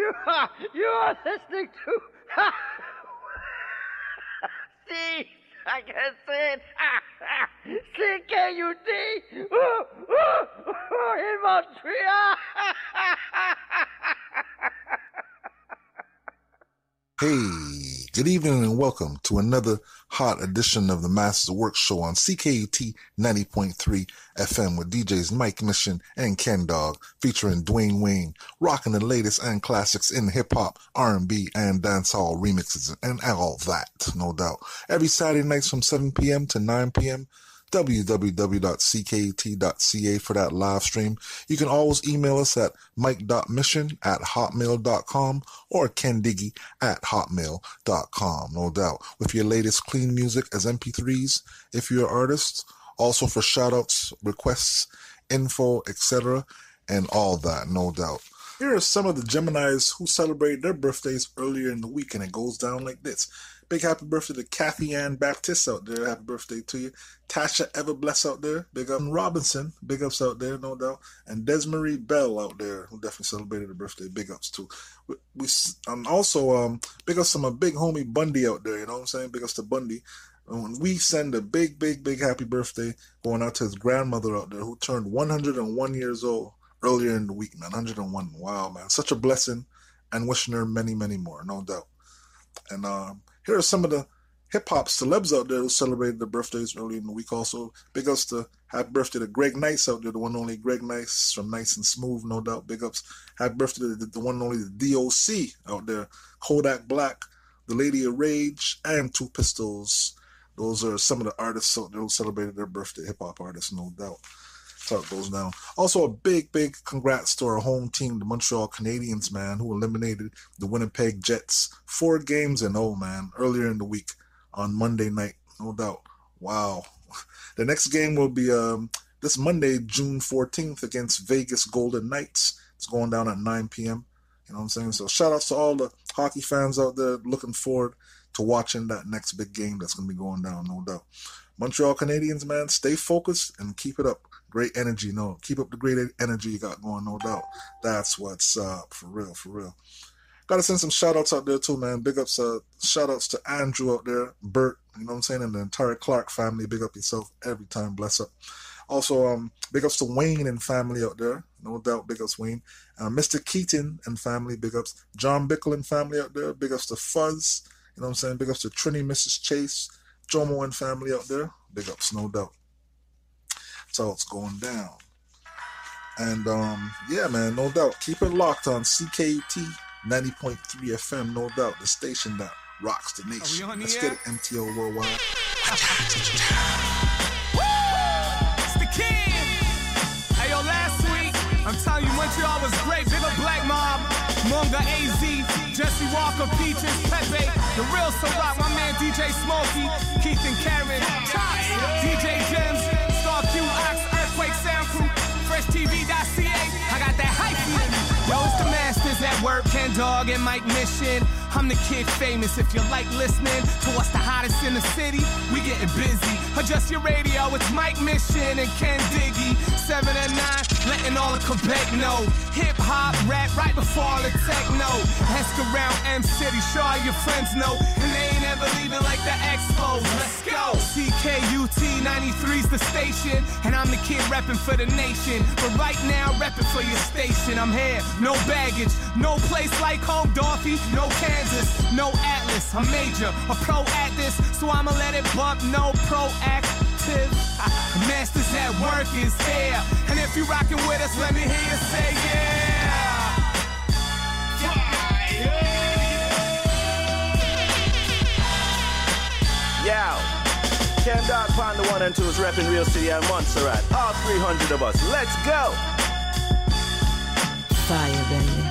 You are listening to C, I can say it, CKUT in Montreal. Hey, good evening and welcome to another hot edition of the Masters of Work show on CKUT 90.3 FM with DJs Mike Mission and Ken Dog, featuring Dwayne Wayne, rocking the latest and classics in hip-hop, R&B, and dancehall remixes and all that, no doubt. Every Saturday nights from 7 p.m. to 9 p.m., www.ckut.ca for that live stream. You can always email us at mike.mission@hotmail.com or kendiggy@hotmail.com, no doubt, with your latest clean music as MP3s if you're an artist, also for shout-outs, requests, info, etc., and all that, no doubt. Here are some of the Geminis who celebrated their birthdays earlier in the week, and it goes down like this. Big happy birthday to Kathy Ann Baptiste out there. Happy birthday to you. Tasha Everbless out there. Big up. Robinson. Big ups out there, no doubt. And Desmarie Bell out there, who definitely celebrated her birthday. Big ups too. We also big ups to my big homie Bundy out there. You know what I'm saying? Big ups to Bundy. We send a big happy birthday going out to his grandmother out there, who turned 101 years old earlier in the week, man. 101. Wow, man. Such a blessing. And wishing her many, many more, no doubt. And here are some of the hip-hop celebs out there who celebrated their birthdays early in the week also. Big ups to happy birthday to Greg Nice out there, the one and only Greg Nice from Nice and Smooth, no doubt. Big ups. Happy birthday to the one and only the DOC out there. Kodak Black, the Lady of Rage, and Two Pistols. Those are some of the artists out there who celebrated their birthday, hip-hop artists, no doubt. That's how it goes down. Also, a big congrats to our home team, the Montreal Canadiens, man, who eliminated the Winnipeg Jets 4-0, man, earlier in the week on Monday night, no doubt. Wow. The next game will be this Monday, June 14th, against Vegas Golden Knights. It's going down at 9 p.m. You know what I'm saying? So shout outs to all the hockey fans out there looking forward to watching that next big game that's going to be going down, no doubt. Montreal Canadiens, man, stay focused and keep it up. Great energy, no. Keep up the great energy you got going, no doubt. That's what's up, for real, for real. Gotta send some shout-outs out there, too, man. Big ups, shout-outs to Andrew out there, Bert, you know what I'm saying, and the entire Clark family. Big up yourself every time, bless up. Also, big ups to Wayne and family out there, no doubt, big ups, Wayne. Mr. Keaton and family, big ups. John Bickle and family out there, big ups to Fuzz, you know what I'm saying, big ups to Trini, Mrs. Chase, Jomo and family out there, big ups, no doubt. That's how it's going down. And yeah, man, no doubt. Keep it locked on CKUT 90.3 FM, no doubt. The station that rocks the nation. Let's get it, MTL Worldwide. It's the King. Hey, yo, last week, I'm telling you, Montreal was great. Big up Black Mob, Munga AZ, Jesse Walker, Peaches, Pepe, the real Ciroc, my man DJ Smokey, Keith and Karen, Tops, DJ Gems, Star Q, Ox, Earthquake Sound Crew, FreshTV.ca. I got that hype in me. Yo, it's the Masters at work, Ken Dog and Mike Mission. I'm the kid famous. If you like listening to what's the hottest in the city, we getting busy. Adjust your radio, it's Mike Mission and Ken Diggy. 7 and 9, letting all of Quebec know. Hip hop, rap, right before all the techno. Ask around M-City, sure all your friends know. And they ain't ever leaving like the Expos. Let's go. CKUT 93's the station, and I'm the kid repping for the nation. But right now, repping for your station. I'm here, no baggage, no place like home, Dorothy, no Kansas, no Atlas. I'm major, a pro at this, so I'ma let it bump, no proactive. Masters at work is here, and if you rockin' with us, let me hear you say yeah. Yo, Ken Dog Pond, the 1 and 2 is repping Real City and Montserrat. All 300 of us, let's go. Fire, baby.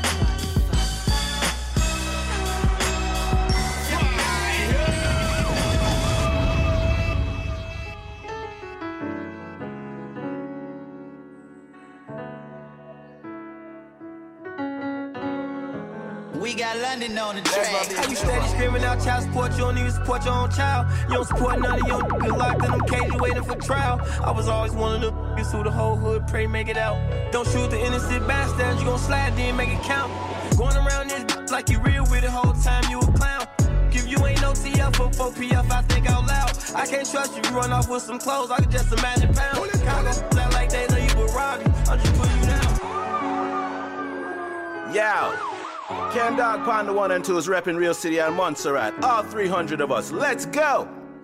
We got London on the track. How you steady screaming out child support? You don't even support your own child. You don't support none of your niggas locked in them cages waiting for trial. I was always one of them niggas who the whole hood pray make it out. Don't shoot the innocent bastards. You gon' slide then make it count. Going around this like you real with it, whole time you a clown. If you ain't no TF or 4PF, I think out loud. I can't trust you, you run off with some clothes, I can just imagine pounds. Chicago, flat like they love you but rob you, I'm just putting you down. Yo, Ken Dog Pond 1 and 2 is repping Real City and Montserrat. All 300 of us, let's go!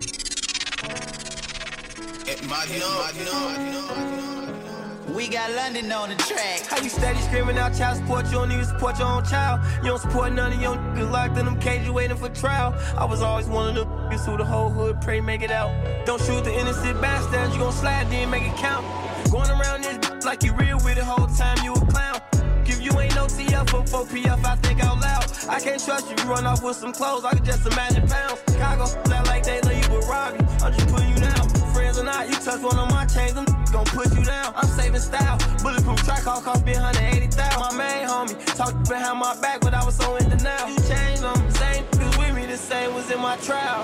We got London on the track. How you steady screaming out child support? You don't even support your own child. You don't support none of your niggas locked in them cages waiting for trial. I was always one of them niggas who the whole hood pray make it out. Don't shoot the innocent bastards, you gon' slide then make it count. Going around this like you real with it, whole time you a clown. If you ain't no TF or 4PF, I think out loud. I can't trust you, you run off with some clothes, I can just imagine pounds. Chicago, flat like they love you but rob you, I'm just putting you down. Friends or not, you touch one of my chains, them gon' put you down. I'm saving style, bulletproof track, all cost me 180,000. My main homie, talked behind my back, but I was so in denial. You changed them, same niggas with me, the same was in my trial.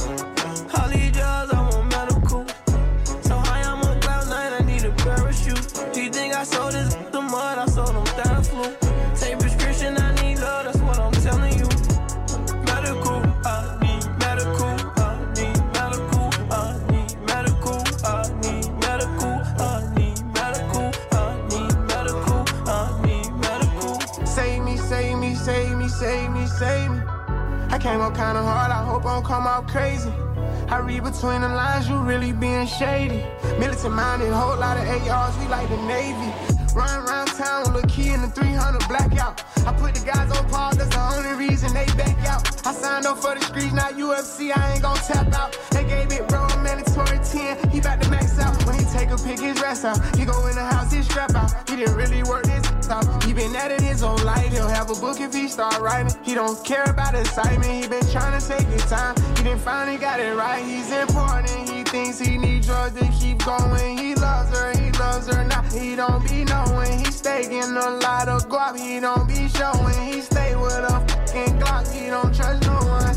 All these drugs, I want medical. So high, I'm on cloud 9, I need a parachute. Do you think I sold this the mud? I sold them Theraflu. Take prescription, I need love, that's what I'm telling you. Medical, I need medical, I need medical, I need medical, I need medical, I need medical, I need medical, I need medical. Save me, save me, save me, save me, save me. I came up kinda hard, I hope I don't come out crazy. I read between the lines, you really being shady. Militant minded, whole lot of ARs, we like the Navy. Run around town with a key in the 300 blackout. I put the guys on pause, that's the only reason they back out. I signed up for the streets, not UFC, I ain't gon' tap out. They gave it bro a mandatory 10, he bout to max out. When he take a pick his rest out, he go in the house, his strap out. He didn't really work this out, he been at it his whole life. He'll have a book if he start writing. He don't care about excitement, he been trying to take his time. He done finally got it right, he's important. He thinks he need drugs to keep going. He loves her not. He don't be knowing, he stay getting a lot of guap. He don't be showing, he stay with a fucking Glock. He don't trust no one.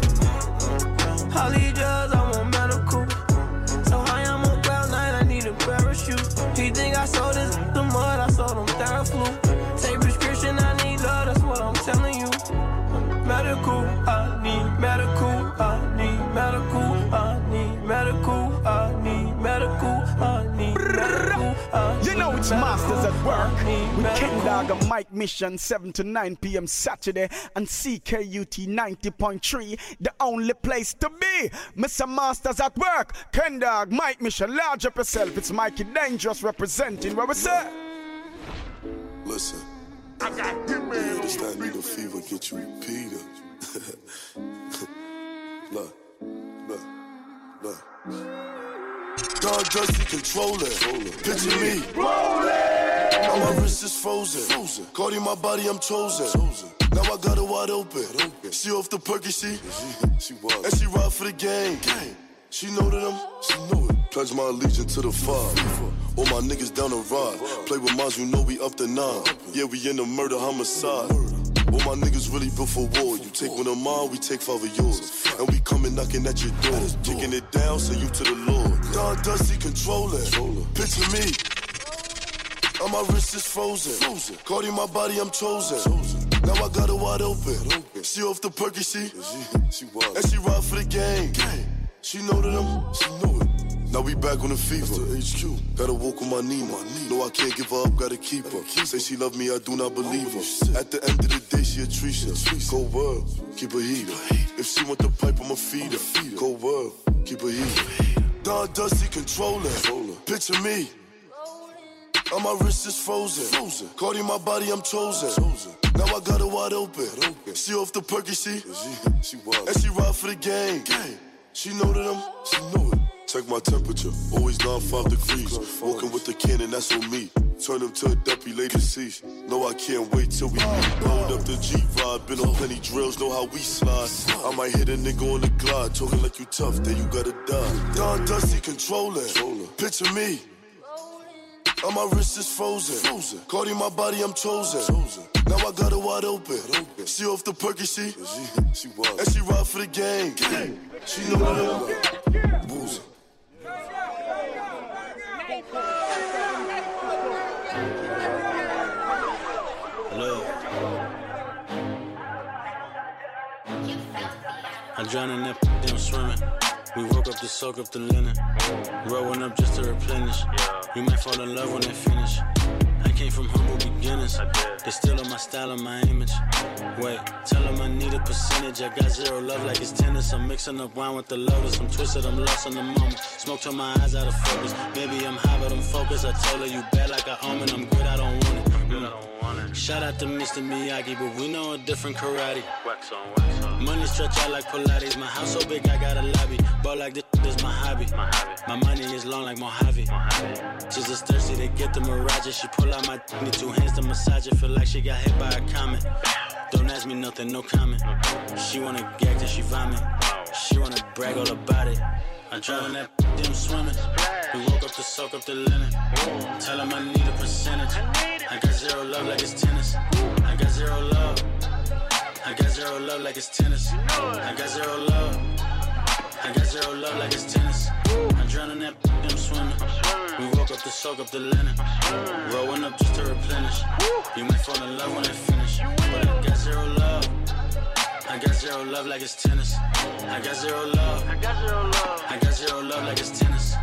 All these drugs, I want medical. So high, I'm on cloud 9, I need a parachute. He think I sold this the mud, I sold them Theraflu. Take prescription, I need love, that's what I'm telling you. Medical, I need medical, I need medical, I need medical, I need medical, I need medical. You know it's Masters at Work with Ken Dog and Mike Mission 7 to 9 p.m. Saturday and CKUT 90.3, the only place to be. Mr. Masters at Work, Ken Dog, Mike Mission, large up yourself. It's Mikey Dangerous representing where we say. Listen, this that needle fever get you Peter. Look. Don Dusty controller. Picture me. Now my wrist is frozen. Cardi my body, I'm chosen. Now I got her wide open. She off the perky, she was. And she ride for the game. She know that she know it. Pledge my allegiance to the fire. All my niggas down the ride. Play with mines, you know we up to 9. Yeah, we in the murder homicide. All my niggas really built for war. You take one of mine, we take 5 of yours. And we coming knocking at your door. Kicking it down, send you to the Lord. Don Dusty controller. Picture me. Now my wrist is frozen. Cardi my body, I'm chosen. Now I got her wide open. She off the perky, she was. And she ride for the game. She know that she know it. Now we back on the fever. HQ. Gotta walk on my knee. No, I can't give her up, gotta keep her. Say she love me, I do not believe her. At the end of the day, she a treasure. Cold world, keep her heat. If she want the pipe, I'ma feed her. Cold world, keep her heat. Don Dusty controller. Picture me. Now my wrist is frozen. Cardi my body, I'm chosen. Now I got her wide open. She off the perky, she was. And she ride for the game. She know that she know it. Check my temperature, always 95 degrees. Walking with the cannon, that's on me. Turn him to a deputy, lady cease. No, I can't wait till we load up the Jeep ride. Been on plenty drills, know how we slide. I might hit a nigga on the glide. Talking like you tough, then you gotta die. Don Dusty controller. Picture me. Now my wrist is frozen. Cardi my body, I'm chosen. Now I got her wide open. She off the perky, she was. And she ride for the game. She know that booze. Hello. I drown in that damn swimming. We woke up to soak up the linen. Rolling up just to replenish. You might fall in love when they finish. I came from humble beginnings. They still on my style and my image. Wait, tell them I need a percentage. I got zero love like it's tennis. I'm mixing up wine with the lotus. I'm twisted, I'm lost in the moment. Smoke till my eyes out of focus. Maybe I'm high, but I'm focused. I told her you bad like I own it. I'm good, I don't want it. Shout out to Mr. Miyagi, but we know a different karate. Wax on. Money stretch out like Pilates. My house so big, I got a lobby. But like this is my hobby. My money is long like Mojave. She's just thirsty to get the mirage. She pull out my need 2 hands to massage it. Feel like she got hit by a comet. Don't ask me nothing, no comment. She wanna gag till she vomit. She wanna brag all about it. I drown in that damn swimming. We woke up to soak up the linen. Tell him I need a percentage. I got zero love like it's tennis. I got zero love. I got zero love like it's tennis. I got zero love. I got zero love like it's tennis. I drown in that damn swimming. We woke up to soak up the linen. Rolling up just to replenish. You might fall in love when I finish. But I got zero love. I got zero love like it's tennis. I got zero love. I got zero love. I got zero love like it's tennis.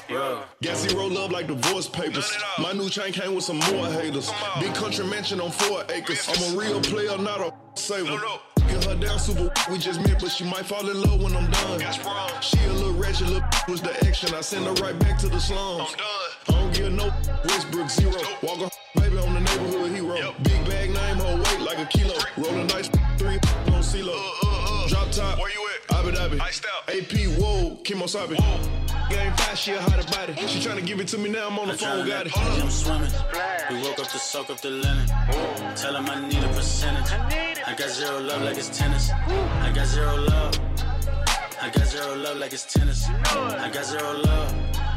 Got zero love like divorce papers. My new chain came with some more haters. Big country mansion on 4 acres. I'm a real player, not a saver. Get her down super, we just met, but she might fall in love when I'm done. She a little ratchet, little was the action. I send her right back to the slums. I don't give no Westbrook zero. Walk a baby on the neighborhood hero. Big bag name, her weight like a kilo. Rolling nice 3 on CeeLo. Drop top, where you at? Abu Dhabi. AP, whoa, Kimosabi. Game fast, she a hotter body. She tryna give it to me now, I'm on the phone, got it. I'm swimming. We woke up to soak up the linen. Tell him I need a percentage. I got zero love like it's tennis. I got zero love. I got zero love like it's tennis. I got zero love.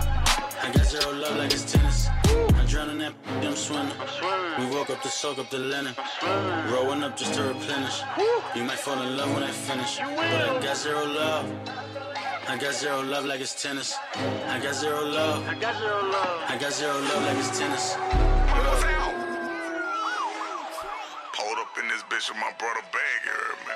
I got zero love like it's tennis. I drown in that damn swimming. We woke up to soak up the linen. Rolling up just to replenish. You might fall in love when I finish. But I got zero love. I got zero love like it's tennis. I got zero love. I got zero love. I got zero love like it's tennis. Hold up in this bitch with my brother bag here, man.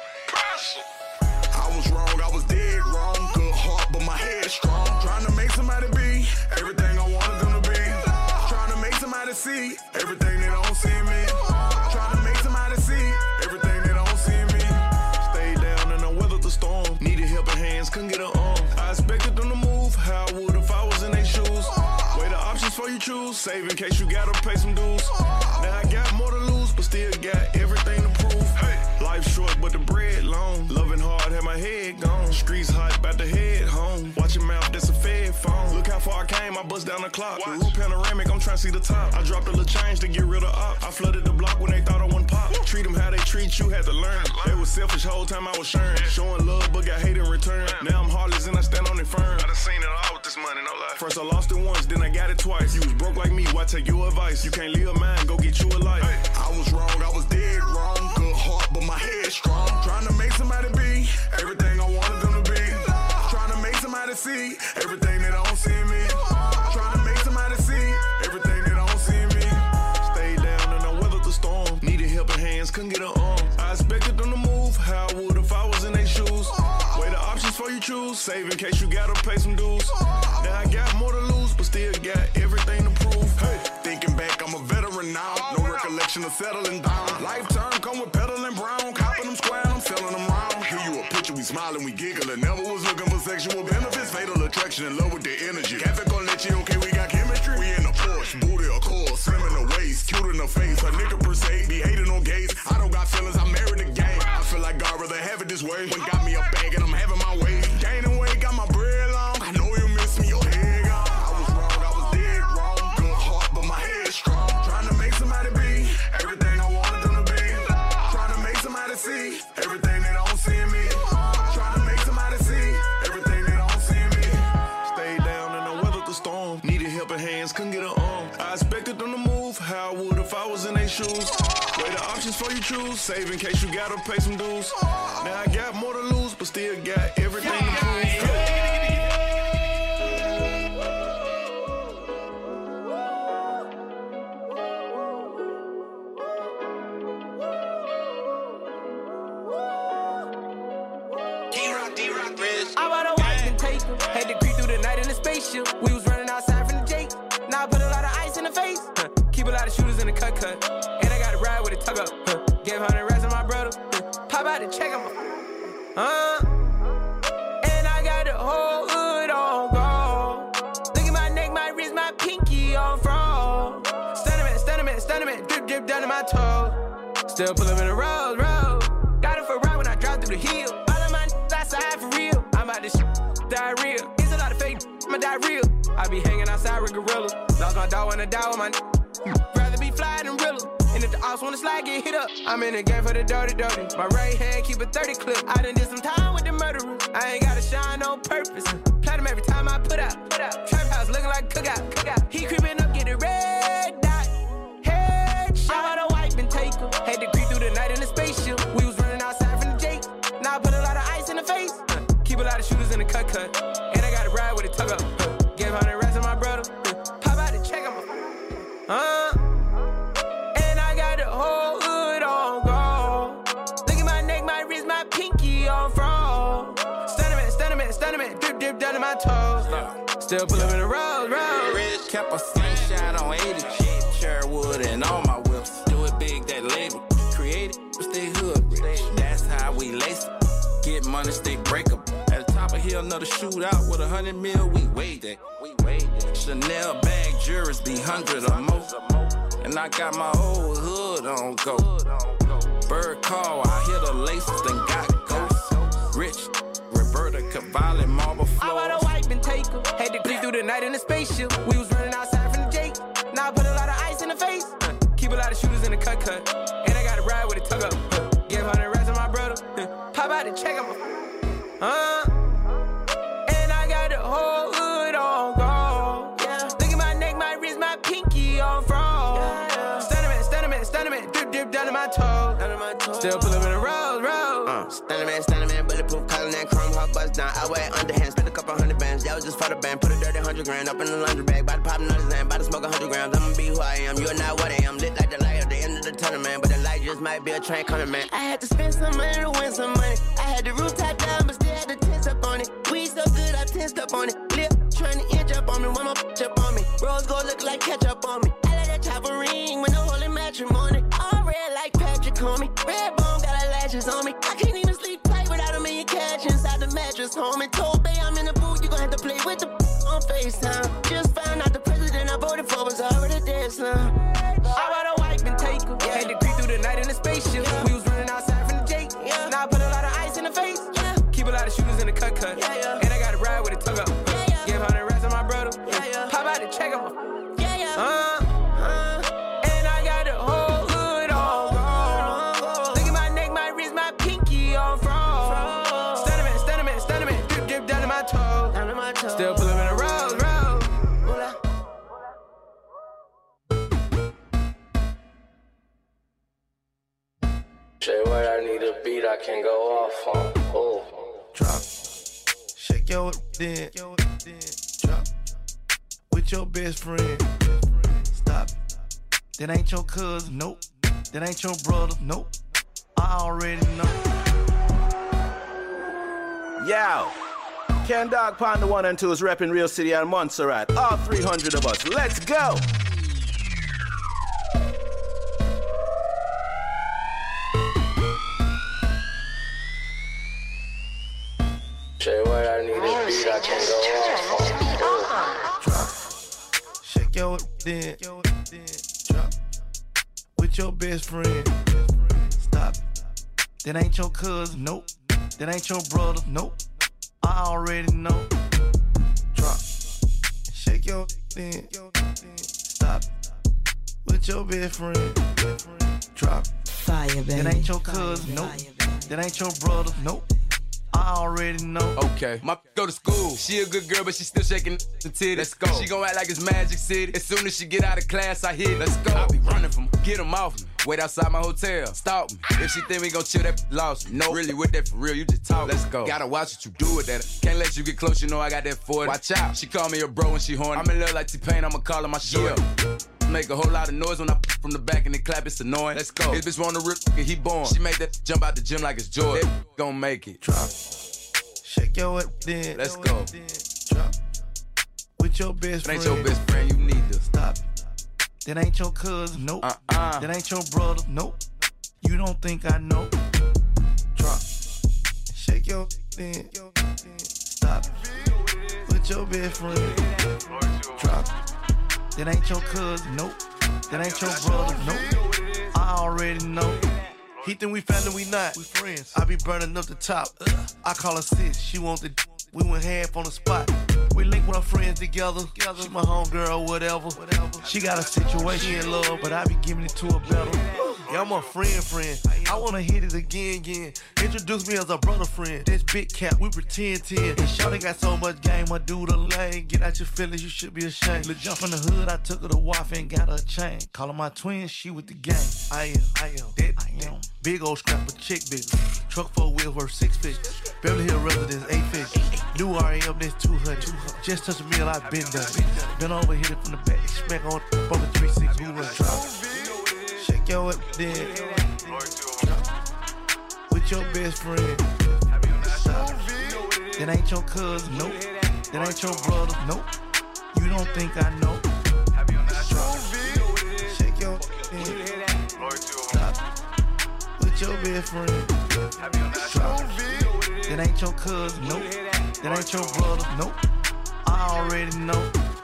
I was wrong, I was dead wrong. Good heart, but my head strong. Trying to make somebody be everything I wanted them to be. Trying to make somebody see everything they don't see me. Trying to make somebody see everything they don't see me. Stayed down and I weathered the storm. Needed helping hands, couldn't get an arm. I expected them to move how I would if I was in their shoes. Weigh the options for you choose. Save in case you gotta pay some dues. Now I got more to lose, but still got everything to prove. Life short, but the bread long. Loving hard, had my head gone. Streets hot, about to head home. Watch your mouth, that's a fed phone. Look how far I came, I bust down the clock. The roof panoramic, I'm trying to see the top. I dropped a little change to get rid of op. I flooded the block when they thought I wouldn't pop. Treat them how they treat you, had to learn. They was selfish whole time I was sharing. Showing love, but got hate in return. Now I'm heartless and I stand on it firm. I done seen it all with this money, no lie. First I lost it once, then I got it twice. You was broke like me, why take your advice? You can't live mine, go get you a life. I was wrong, I was dead wrong. Good heart, but my head strong. Trying to make somebody be everything I wanted them to be. Trying to make somebody see everything they don't see me. Trying to make somebody see everything they don't see me. Stayed down and I weathered the storm. Needed helping hands, couldn't get an arm. I expected them to move how I would if I was in their shoes. Weigh the options for you choose. Save in case you gotta pay some dues. Now I got more to lose, but still got everything to prove. Hey, thinking back, I'm a veteran now. No recollection of settling down. Lifetime come with peddling brown. Copping them square, I'm selling them round. Hear you a picture, we smiling, we giggling. Never was looking for sexual benefits. Fatal attraction, in love with the energy. Cafe gon' let you, okay, we got chemistry. We in the Porsche, booty a core, slim in the waist, cute in the face. A nigga per se, be hating on gays. I don't got feelings, I married the game. I feel like God rather have it this way. When got me a bag and I'm having my way. Gaining weight, got my bread long. I know you miss me, your head gone. I was wrong, I was dead wrong. Good heart, but my head strong. Trying to make somebody be everything I wanted them to be. Trying to make somebody see everything they don't see in me. Trying to make somebody see everything they don't see in me. Stayed down and I weathered the storm. Needed helping hands, couldn't get an arm. I expected them to move how I would if I was in their shoes. Weigh the options for you choose. Save in case you gotta pay some dues. Now I got more to lose, but still got everything to prove. D-Rock, Rich. I bought a wife and take her. Had to creep through the night in the spaceship. We was running outside from the Jake. Now I put a lot of ice in the face. Keep a lot of shooters in the cut. And I got to ride with a tug up. Gave 100 rats to my brother. Pop out and check him. And I got the whole hood on gold. Look at my neck, my wrist, my pinky on frog. Stunning, drip down to my toes. Still pull up in the road. Got it for ride when I drive through the hill. All of my outside for real. I'm out this diarrhea. It's a lot of fake, I'm a diarrhea. I be hanging outside with gorillas. Lost my dog when I die with my rather be fly than realer. And if the ops wanna slide, get hit up. I'm in the game for the dirty. My right hand keep a 30 clip. I done did some time with the murderers. I ain't gotta shine on purpose. Platinum every time I put out. Trap house looking like cookout. He creeping up, get a red dot. Headshot. I bought a wife and take her. Had to creep through the night in the spaceship. We was running outside from the Jake. Now I put a lot of ice in the face. Keep a lot of shooters in the cut. And I got to ride with a tug up. Gave 100 rats to my brother. Pop out and check him. And I got the whole hood on gold. Look at my neck, my wrist, my pinky on frog. Stunning, drip down to my toes. Still pull up in the road. Rich kept a sunshine on 80. Sherwood and all my whips. Do it big, that label. Created, stay hood rich. That's how we lace it. Get money, stay breakable. At the top of here, another shootout with 100 mil. We weighed that. Chanel bag jurors be 100 or more. And I got my whole hood on go. Bird call, I hear the laces, then got ghosts. Rich, Roberta Cavalli, marble floors. I bought a wife and take her. Had to creep through the night in the spaceship. We was running outside from the Jake. Now I put a lot of ice in the face. Keep a lot of shooters in the cut. And I got to ride with a tug up. Gave 100 rats to my brother. Pop out and check him. And I got the whole hood on gold. Look at my neck, my wrist, my pinky on frog. Stunning, drip down to my toes. Still pull up in the road. Stunning man, bulletproof, calling that chrome, hot bust down. I wear underhand, spent a couple 100 bands. That was just for the band, put a dirty 100 grand up in the laundry bag. About to pop another Zan, about to smoke 100 grams. I'ma be who I am, you are not what I am. Lit like the light at the end of the tunnel, man. But the light just might be a train coming, man. I had to spend some money to win some money. I had the rooftop down, but still had to tense up on it. Weed so good, I tensed up on it. Lip trying to inch up on me, one more up on me. Rose gold look like ketchup on me. I let that chopper ring with no holy matrimony. All red like Patrick on me. Red bone got her lashes on me. I can't even sleep tight without a million cash inside the mattress, homie. Told Bay I'm in the booth, you gon' have to play with the on FaceTime. Just found out the president I voted for was already dead, son. I bought a wife and take her. Had to creep through the night in the spaceship. We was running outside from the Jake. Now I put a lot of ice in the face. Keep a lot of shooters in the cut. And I got to ride with a tug up. Give 100 rats to my brother. Pop out and check him. And I got the whole hood on gold. Look at my neck, my wrist, my pinky on frog. Stunning, drip down to my toes. Still pull up in the road. Say what I need a beat I can go off on. Oh. Drop. Shake your then. Drop. With your best friend. Stop. That ain't your cousin, nope. That ain't your brother, nope. I already know. Yo. Ken Dog Pond the 1 and 2 is repping Real City and Montserrat. All 300 of us. Let's go. Say what I need a beat I can go off on. Drop. Shake your then. Drop. With your best friend. Stop. That ain't your cousin, nope. That ain't your brother, nope. I already know. Drop. Shake your then. Stop. With your best friend. Drop. Fire, baby. That ain't your cousin, nope. That ain't your brother, nope. I already know. Okay, my go to school. She a good girl, but she still shaking the titties. Let's go. She gon' act like it's Magic City. As soon as she get out of class, I hit. Let's go. I be running from her. Get 'em off me. Wait outside my hotel. Stalk me. If she think we gon' chill, that lost me. No, really with that for real. You just talk. Let's go. Gotta watch what you do with that. Can't let you get close. You know I got that 40. Watch out. She call me a bro when she horny. I'm in love like T-Pain. I'ma call her my shorty. Make a whole lot of noise when I from the back and they clap. It's annoying. Let's go. His bitch wanna rip, he born. She make that jump out the gym like it's Jordan. That gon' make it. Drop. Shake your then. Let's go. Drop. With your best friend. That ain't your best friend, you need to stop. That ain't your cousin, nope. That ain't your brother, nope. You don't think I know? Drop. Shake your then. Stop. With your best friend. Drop. That ain't your cousin, nope. That ain't your brother, nope. I already know. He think we family, we not. We friends. I be burning up the top. I call her sis, she want the. We went half on the spot. We link with our friends together. She my homegirl, whatever. She got a situation in love, but I be giving it to her better. Yeah, I'm a friend. I wanna hit it again. Introduce me as a brother friend. That's big cap, we pretend 10. And Shawty got so much game, I do the lane. Get out your feelings, you should be ashamed. Let's jump in the hood, I took her to wife and got her a chain. Call her my twin, she with the gang. I am. Big old scrap of chick big. Truck 4 wheels worth 6 figures. Beverly Hill residence 8 figures. New RM, that's 200. Just touch a meal, I been done. Been over, hit it from the back. Smack on from the 3-6, who run drop. Shake your then. With your best friend. Stop. That ain't your cousin, nope. That ain't your brother, nope. You don't think I know? Drop. Shake your then. Stop. With your best friend. Drop. That ain't your cousin, nope. That ain't your brother, nope. I already know.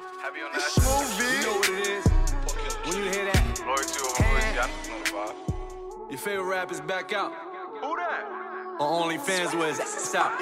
When you hear that? Your favorite rapper's back out. Who that? On OnlyFans with stop.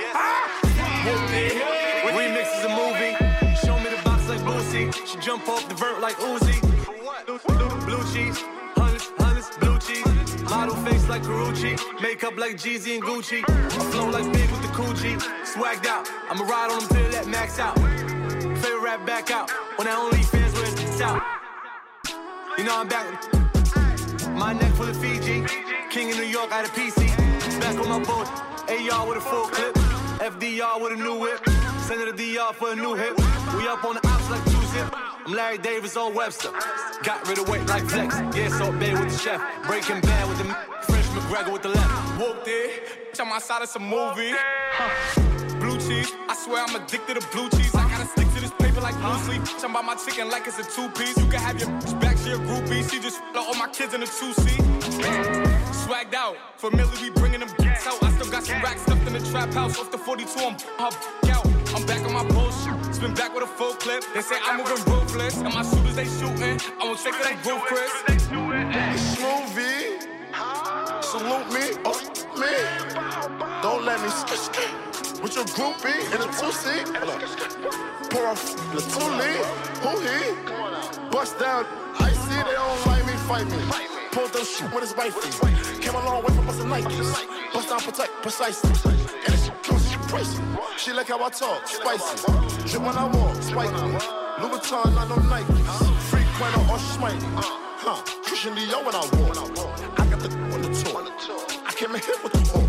Remix is a movie. Show me the box like Boosie. She jump off the vert like Uzi. Blue cheese, hundreds, blue cheese. Model face like Karuchi. Makeup like Jeezy and Gucci. I flow like Big with the Coochie. Swagged out. I'ma ride on them till that max out. Favorite rap back out. On that OnlyFans where it's out. You know I'm back. My neck full of Fiji. King in New York out of PC. Back on my boat. AR with a full clip. FDR with a new whip. Send it to DR for a new hit. We up on the ops like 2-zip. I'm Larry Davis on Webster. Got rid of weight like Flex. Yeah, Salt Bay with the chef. Breaking Bad with the French McGregor with the left. Whooped it. I'm outside of some movie. Blue cheese. I swear I'm addicted to blue cheese. I gotta stick to this paper like blue sleep. I'm about my chicken like it's a 2-piece. You can have your back to your groupie. She just all my kids in a 2-seat. Swagged out. Familiar, we bringing them geeks out. I still got some racks stuffed in the trap house. Off the 42, I'm out. I'm back on my bullshit. Spin back with a full clip. They say I'm moving ruthless. And my shooters, they shooting. I won't take it, they roof, Chris. Smoothie. Salute me. Oh, me. Don't let me with your groupie in a 2-seat. Pour off the 2-lead. Who he? Bust down. I see they don't like me, fight me. Pulled those shoot with his wifey. Came a long way from busting Nikes. Bust down, protect, precisely. And she comes, she pricey. She like how I talk, spicy. Drip when I walk, spiky. Louis Vuitton, not no Nikes. Frequent or smite. Christian Dior when I walk. I got the on the tour. I came in here with the whole.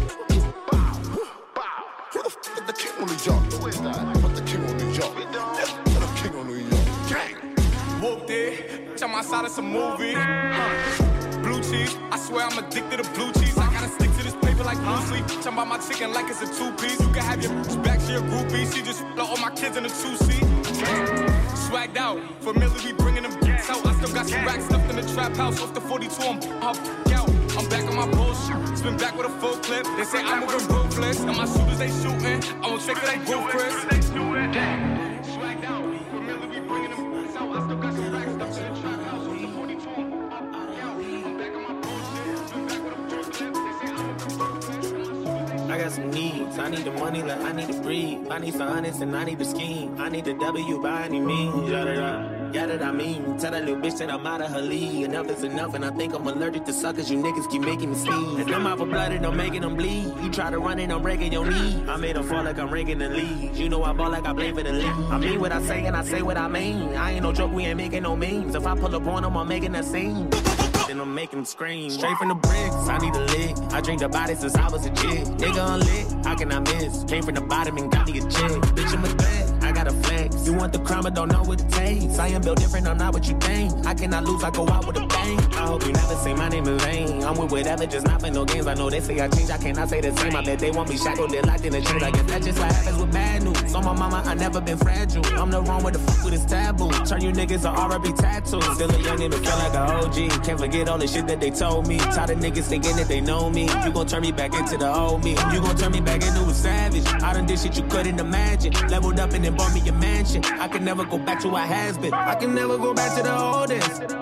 Who the f*** is the king on New York? Who is that? But the king on New York. Yeah, the king on New York. Gang. Whooped it. I'm outside of some movie. Blue cheese. I swear I'm addicted to blue cheese. I gotta stick to this paper like blue sleep. I'm about my chicken like it's a 2-piece. You can have your back to your groupie. She just all my kids in a 2-seat. Swagged out. Familiar, we bringing them geeks out. I still got some racks stuffed in the trap house. Off the 42, I'm out. I'm back on my bullshit. Spin back with a full clip. They say I'm moving ruthless. And my shooters, they shooting. I won't take it, they roof, Chris. Swagged out. Familiar, we bringing them geeks out. I still got some racks stuffed in the trap house. Off the 42, I'm back on my bullshit. Spin back with a full clip. They say I'm moving ruthless. I got some needs. I need the money like I need to breathe. I need some honest and I need the scheme. I need the W by any means. Yada I mean. Tell that little bitch that I'm out of her league. Enough is enough and I think I'm allergic to suckers. You niggas keep making me sneeze. And I'm out for blood and I'm making them bleed. You try to run and I'm breaking your knee. I made them fall like I'm ranking the leagues. You know I ball like I play for the league. I mean what I say and I say what I mean. I ain't no joke, we ain't making no memes. If I pull up on them, I'm making a scene. Then I'm making them scream. Straight from the bricks, I need a lick. I drink the body since I was a kid. Nigga unlit, how can I miss? Came from the bottom and got me a chick. Bitch, I'm a threat. I gotta flex. You want the crown, but don't know what it takes. I am built different, I'm not what you think. I cannot lose, I go out with a bang. I hope you never say my name in vain. I'm with whatever, just not for no games. I know they say I change, I cannot say the same. I bet they want me shackled, they're locked in the chains. I guess that's just what happens with bad news. On my mama, I never been fragile. I'm the wrong with the fuck with this taboo. Turn you niggas to R.I.P. tattoos. Still a youngin' but feel like a OG. Can't forget all the shit that they told me. Tired of niggas thinking that they know me. You gon' turn me back into the old me. You gon' turn me back into a savage. I done did shit you couldn't imagine. Leveled up and then bought me a mansion. I can never go back to what has been. I can never go back to the old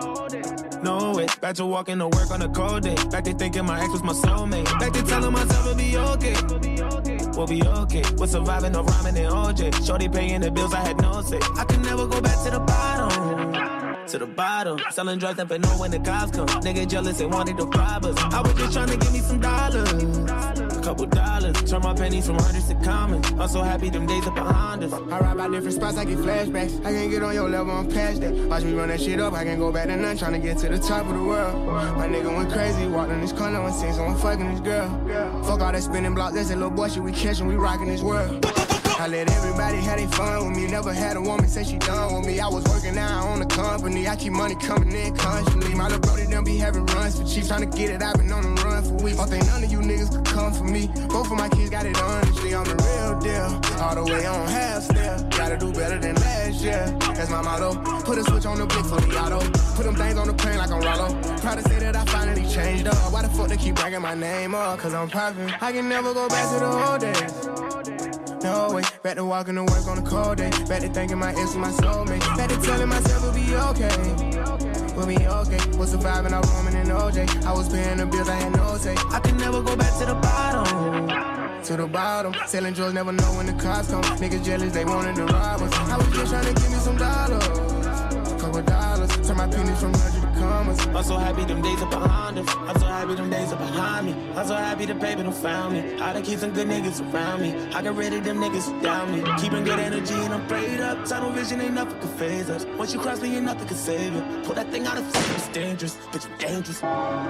days. No way. Back to walking to work on a cold day. Back to thinking my ex was my soulmate. Back to telling myself it'll be okay. We'll be okay. We're surviving no rhyming and OJ. Shorty paying the bills, I had no say. I can never go back to the bottom. To the bottom, selling drugs, never know when the cops come. Nigga jealous, they wanted to rob us. I was just trying to give me some dollars, a couple dollars. Turn my pennies from hundreds to common. I'm so happy them days are behind us. I ride by different spots, I get flashbacks. I can't get on your level, I'm past that. Watch me run that shit up, I can't go back to none. Trying to get to the top of the world. My nigga went crazy, walked in this corner and seen someone fucking this girl. Fuck all that spinning block, that's that little boy shit we catching, we rocking this world. I let everybody have their fun with me. Never had a woman say she done with me. I was working now on the company. I keep money coming in constantly. My little brody done be having runs for cheap. Trying to get it, I've been on the run for weeks. Don't think none of you niggas could come for me. Both of my kids got it honestly. I'm the real deal. All the way on half still. Gotta do better than last year. That's my motto. Put a switch on the blick for the auto. Put them things on the plane like I'm Rollo. Proud to say that I finally changed up. Why the fuck they keep bragging my name up? Cause I'm poppin'. I can never go back to the old days. No way, back to walking to work on a cold day. Back to thinking my ex was my soulmate. Back to telling myself it'll be okay. We'll be okay. Was surviving out Roman and OJ. I was paying the bills, I had no say. I can never go back to the bottom. To the bottom. Selling drugs, never know when the cops come. Niggas jealous, they wanted to rob us. I was just trying to give me some dollars. Couple dollars. Turn my pennies from 100 to commas. I'm so happy them days are behind us. I'm so happy them days are behind me. I'm so happy the baby done found me. I done keep some good niggas around me. I got rid of them niggas who down me. Keeping good energy and I'm prayed up. Tunnel vision ain't nothing can phase us. Once you cross me, ain't nothing can save you. Pull that thing out of sight, it's dangerous. Bitch, you dangerous.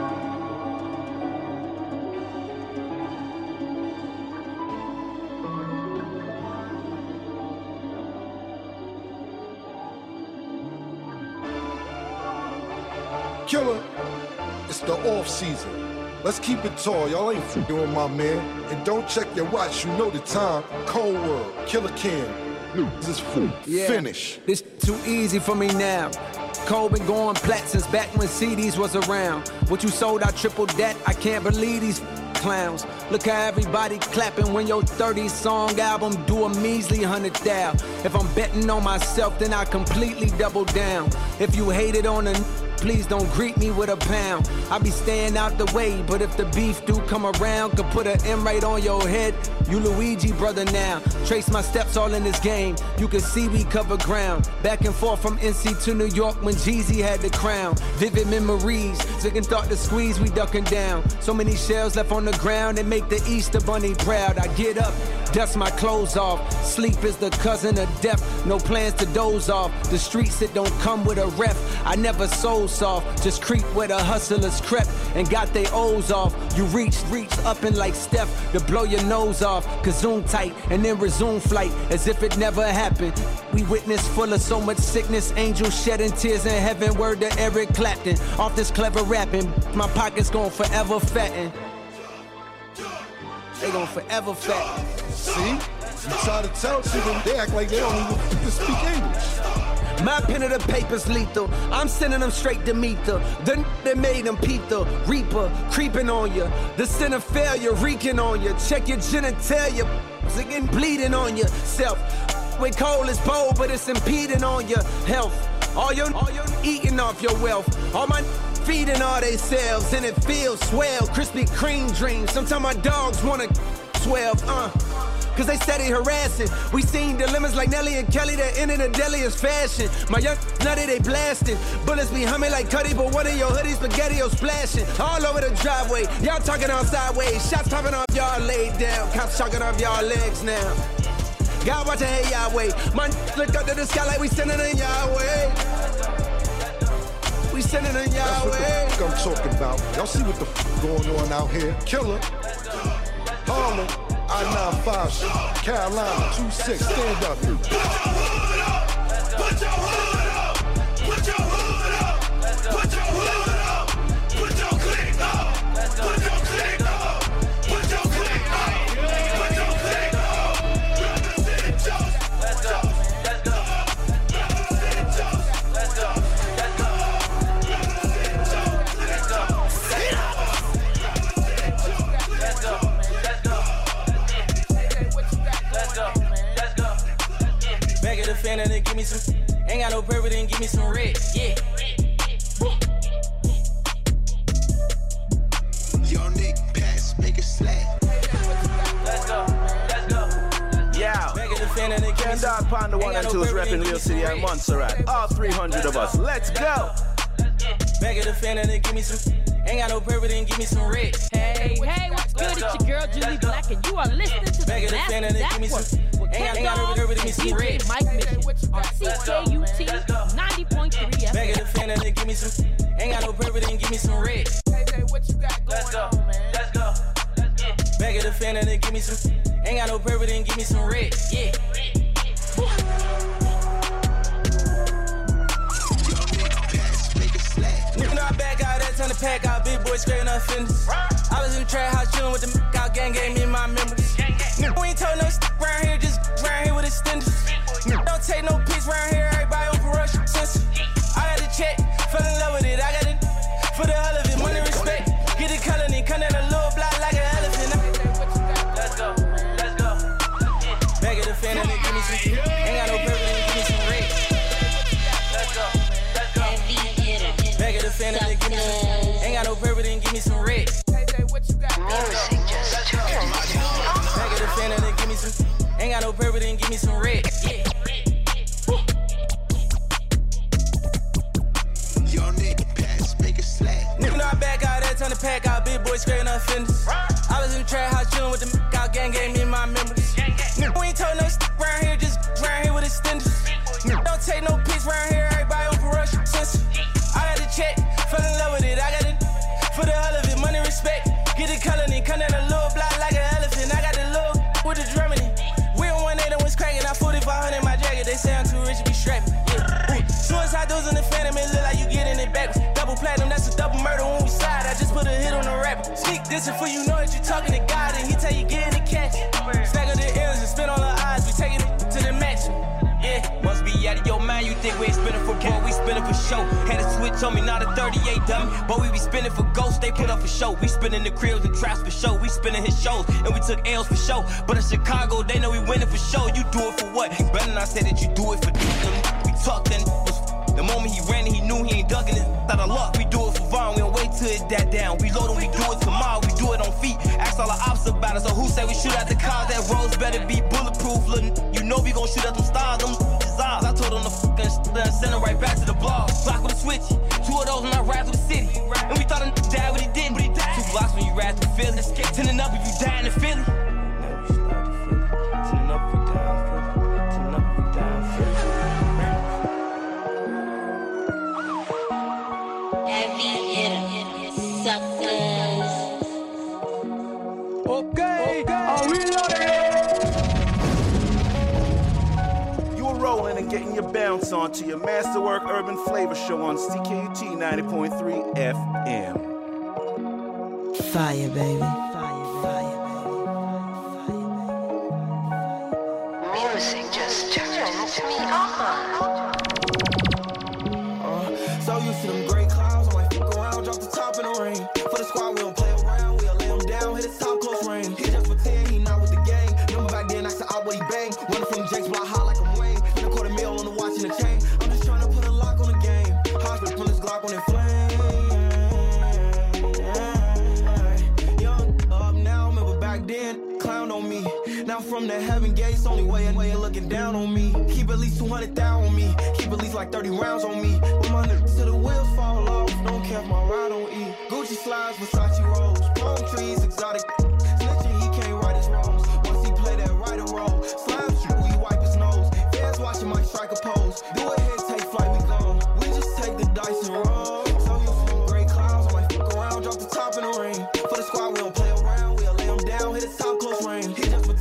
Killer, it's the off season. Let's keep it tall, y'all ain't f***ing with my man. And don't check your watch, you know the time. Cold World, Killer Cam. This is finish. This too easy for me now. Cole been going plat since back when CDs was around. What you sold, I tripled that. I can't believe these clowns. Look how everybody clapping when your 30 song album do a measly 100,000. If I'm betting on myself, then I completely double down. If you hated on a please don't greet me with a pound. I be staying out the way, but if the beef do come around, could put an M right on your head. You Luigi, brother, now. Trace my steps all in this game. You can see we cover ground. Back and forth from NC to New York when Jeezy had the crown. Vivid memories, second thought to squeeze, we ducking down. So many shells left on the ground, they make the Easter Bunny proud. I get up, dust my clothes off. Sleep is the cousin of death. No plans to doze off. The streets, it don't come with a ref. I never sold soft, just creep where the hustlers crept and got they O's off. You reach up and like Steph to blow your nose off. Cause zoom tight and then resume flight as if it never happened. We witness full of so much sickness, angels shedding tears in heaven. Word to Eric Clapton, off this clever rapping, my pockets gon' forever fatten. They gon' forever fatten. See? You try to tell people, they act like they don't even speak English. My pen of the paper's lethal. I'm sending them straight to meet the that made them peep the reaper creeping on you. The sin of failure reeking on you. Check your genitalia, again bleeding on yourself. When coal is bold, but it's impeding on your health. All your eating off your wealth. All my feeding all they selves, and it feels swell. Krispy Kreme dreams. Sometimes my dogs wanna 12. Cause they steady harassing. We seen dilemmas like Nelly and Kelly that end in the deadliest fashion. My young nutty, they blasting. Bullets be humming like Cuddy, but one of your hoodies spaghetti-o splashing. All over the driveway, y'all talking on sideways. Shots popping off, y'all laid down. Cops chalking off y'all legs now. God watching, hey Yahweh. My look up to the sky like we sending in Yahweh. We sending in Yahweh. That's what the f I'm talking about. Y'all see what the f going on out here? Killer, Harlem, I-95 shit. Carolina 26, stand up. Put your hood up. Put your hood up. Put your hood up. Put your hood up. Put your click up. Put your click up. Put your click up. Put your click up. Represent Jones. Let's go. Let's go. Represent Jones. Let's go. Let's go. Represent Jones. Let's go. Let's go. Let's go. Let's go. Let's go. Back at the fan and then give me some. Ain't got no purple, then give me some red. Yeah. Your Nick pass, make it slap. Let's go. Let's go. Yeah. Back at the fan and then give me Ken some. Dog Panda 1 and 2 is repping Real City and Montserrat. All 300 of us. Let's go. Back at the fan and then give me some. Ain't got no purple, then give me some red. Hey, what's good? It's your girl Julie Black, and you are listening to Back at the fan and then give me some. Ain't got no purple, then give me some red. Mike Mission on CKUT 90.3 FM. Back at the fan and then give me some. Ain't got no purple, then give me some red. Let's go. Let's go. Back at the fan and then give me some. Ain't got no purple, then give me some red. Yeah. You know I back out that time to pack out, big boy straight up fenders. I was in the trap house chillin' with the out gang, gave me my members. We ain't told no round here, just round here with extenders. Don't take no pics round here, everybody on Russian sensor. I got the check, fell in love with it, I got it for the hell of it, money respect. Get the color and come down a little block like an elephant. Let's go. Let's go. Back at the fan and they give me some. Ain't got no purple, then give me some red. Let's go. Let's go. Back at the fan and they give me some. Ain't got no purple, then give me some red. Music just Back at the fan and they give me some. Ain't got no purple, then give me some red. Yeah. Your nigga pass, make it slap. You know I back out that time to pack out, big boy straight up fenders. I was in the trap house chillin' with the out gang, gave me my members. We ain't told no round here, just round here with extenders. Don't take no pics round here, everybody on Russian sensor. I got the check, fell in love with it, I got it for the hell of it, money respect. Get the color and come down a little block like an elephant. I got the little with the drum in it. We on 180 was cracking, I 4500 in my jacket. They say I'm too rich to be strapping. Yeah. Suicide doors in the phantom, it look like you getting it back. Double platinum, that's a double murder when we slide. I just put a hit on the rapper. Sneak this for you know that you talking to God and he tell you get in the cash. Stack of the L's and spin on the eyes, we taking it to the match. Yeah, must be out of your mind. You think we ain't spinning for boy, we spinning for show. Had a switch on me, not a 38 dummy. But we be spinning for ghosts, they put up for show. We spinning the cribs and traps for show. We spinning his shows, and we took L's for show. But in Chicago, they know we winning for show. You do it for what? Better not say that you do it for them. We talked and the moment he ran, he knew he ain't ducking it. Out of luck, we do it for Vaughn. We don't wait till it that down. We load and we do it tomorrow. We do it on feet. Ask all the ops about it. So who say we shoot at the cars? That roads better be bulletproof. You know we gon' shoot at them stars. Them is ours. I told him to fucking send him right back to the blog. Block with a switch. 2 of those when I ride through the city. And we thought he died, but he didn't. 2 blocks when you ride through Philly. 10 up if you die in Philly. Okay, are we loaded? You are rolling and getting your bounce on to your Masterwork Urban Flavor Show on CKUT 90.3 FM. Fire, baby. Music just turns me on. So used to them great clouds, I'm like, fuck around, drop the top in the rain. For the squad, we don't play around, we'll lay him down, hit his top close range. He just pretend he not with the gang. Remember back then, I said out what he bang. Running from Jake's block hot like I'm Wayne. Then a $250,000 on the watch and the chain. I'm just trying to put a lock on the game. Hospital from this Glock on it flame. Young up now, remember back then, clown on me. Now from the heaven gates, only way you looking down on me. Keep at least 200,000 on me. Keep at least like 30 rounds on me. With my niggas till the wheels fall off. Don't care if my ride don't eat. Gucci slides, Versace rolls. Palm trees, exotic. Snitching, he can't right his wrongs. Once he play that right or roll. Slime shit, we wipe his nose. Fans watching my strike a pose. Do it here, take flight, we gone. We just take the dice and roll. So you from great clouds, I'm like, fuck around, drop the top in the ring. For the squad, we don't play around. We'll lay him down, hit his top close range. He just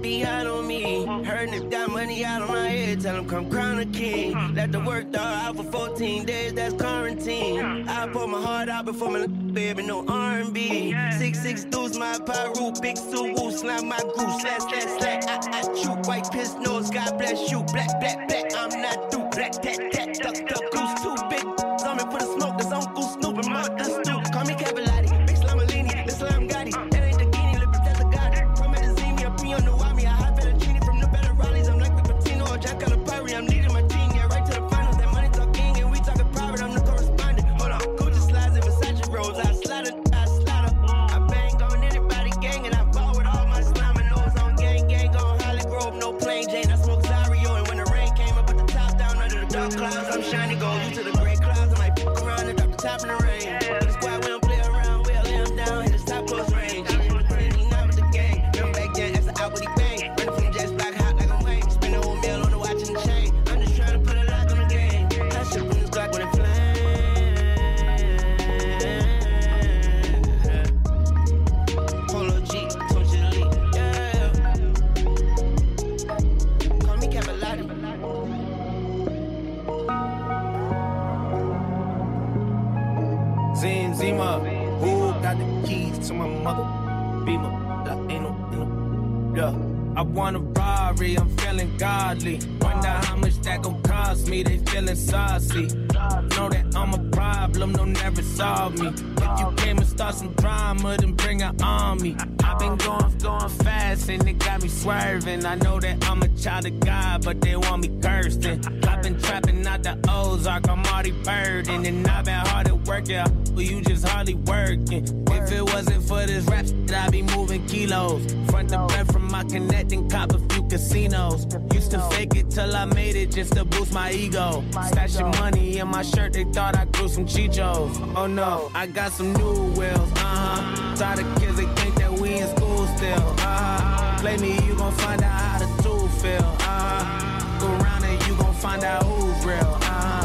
be hot on me. Heard if got money out of my head, tell him come crown a king. Let the work dog out for 14 days, that's quarantine. I pour my heart out before my baby, no R&B. 6'6" dudes, my pyro, big Suwu, slam my groove, slash. I shoot white piss nose, God bless you. Black, I'm not through. Black, tat, duck, goose, too big. On me for the smoke, that's Uncle Snoop and Martha Stoop. Call me Cavallati, big Slamalini, the Slam Gotti. That ain't the Guinea, lip, that's a Gotti. Promethazine, a P on the Wami. I high fettuccine from the better rallies. I'm like with Patino or Jack Calipari. I'm leading my team, yeah, right to the finals. That money talking, and we talking private. I'm the correspondent. Hold on, Gucci slides and Versace rolls. I slaughter. I bang on anybody gang, and I ball with all my slime and nose on gang on Holly Grove. No plain Jane, I smoke Zario, and when the rain came, I put the top down under the dark clouds. I'm shiny gold, you to the gray clouds. I might fuck around and drop the top in the rain. But the squad, we don't play around, we'll lay him down, hit his top close range. He not with the gang, remember back then, that's an out with he bang. Running from the jets, black hot like I'm Wayne. Spend a whole meal on the watch and the chain. I'm just trying to put a lock on the game. I shoot from this Glock when it flames. Polo G, told you to leave, yeah. Call me Cavallati. Zima, who got the keys to my mother? Beamer, that ain't no, yeah. I want a Rari, I'm feeling godly. Wonder how much that gon' cost me, they feeling saucy. Know that I'm a problem, no never solve me. If you came and start some drama, then bring an army. I've been going fast and it got me swerving. I know that I'm a child of God, but they want me cursing. I've been trapping out the Ozark, I'm already burdened. And I've been hard at work, yeah, but you just hardly working. If it wasn't for this rap shit, I'd be moving kilos. Front to back from my connect and cop a few casinos. Used to fake it till I made it just to boost my ego. Stashing money in my shirt, they thought I grew some chichos. Oh no, I got some new wheels, Tired of kids, they think that we in school still, Play me, you gon' find out how the two feel, Go around and you gon' find out who's real,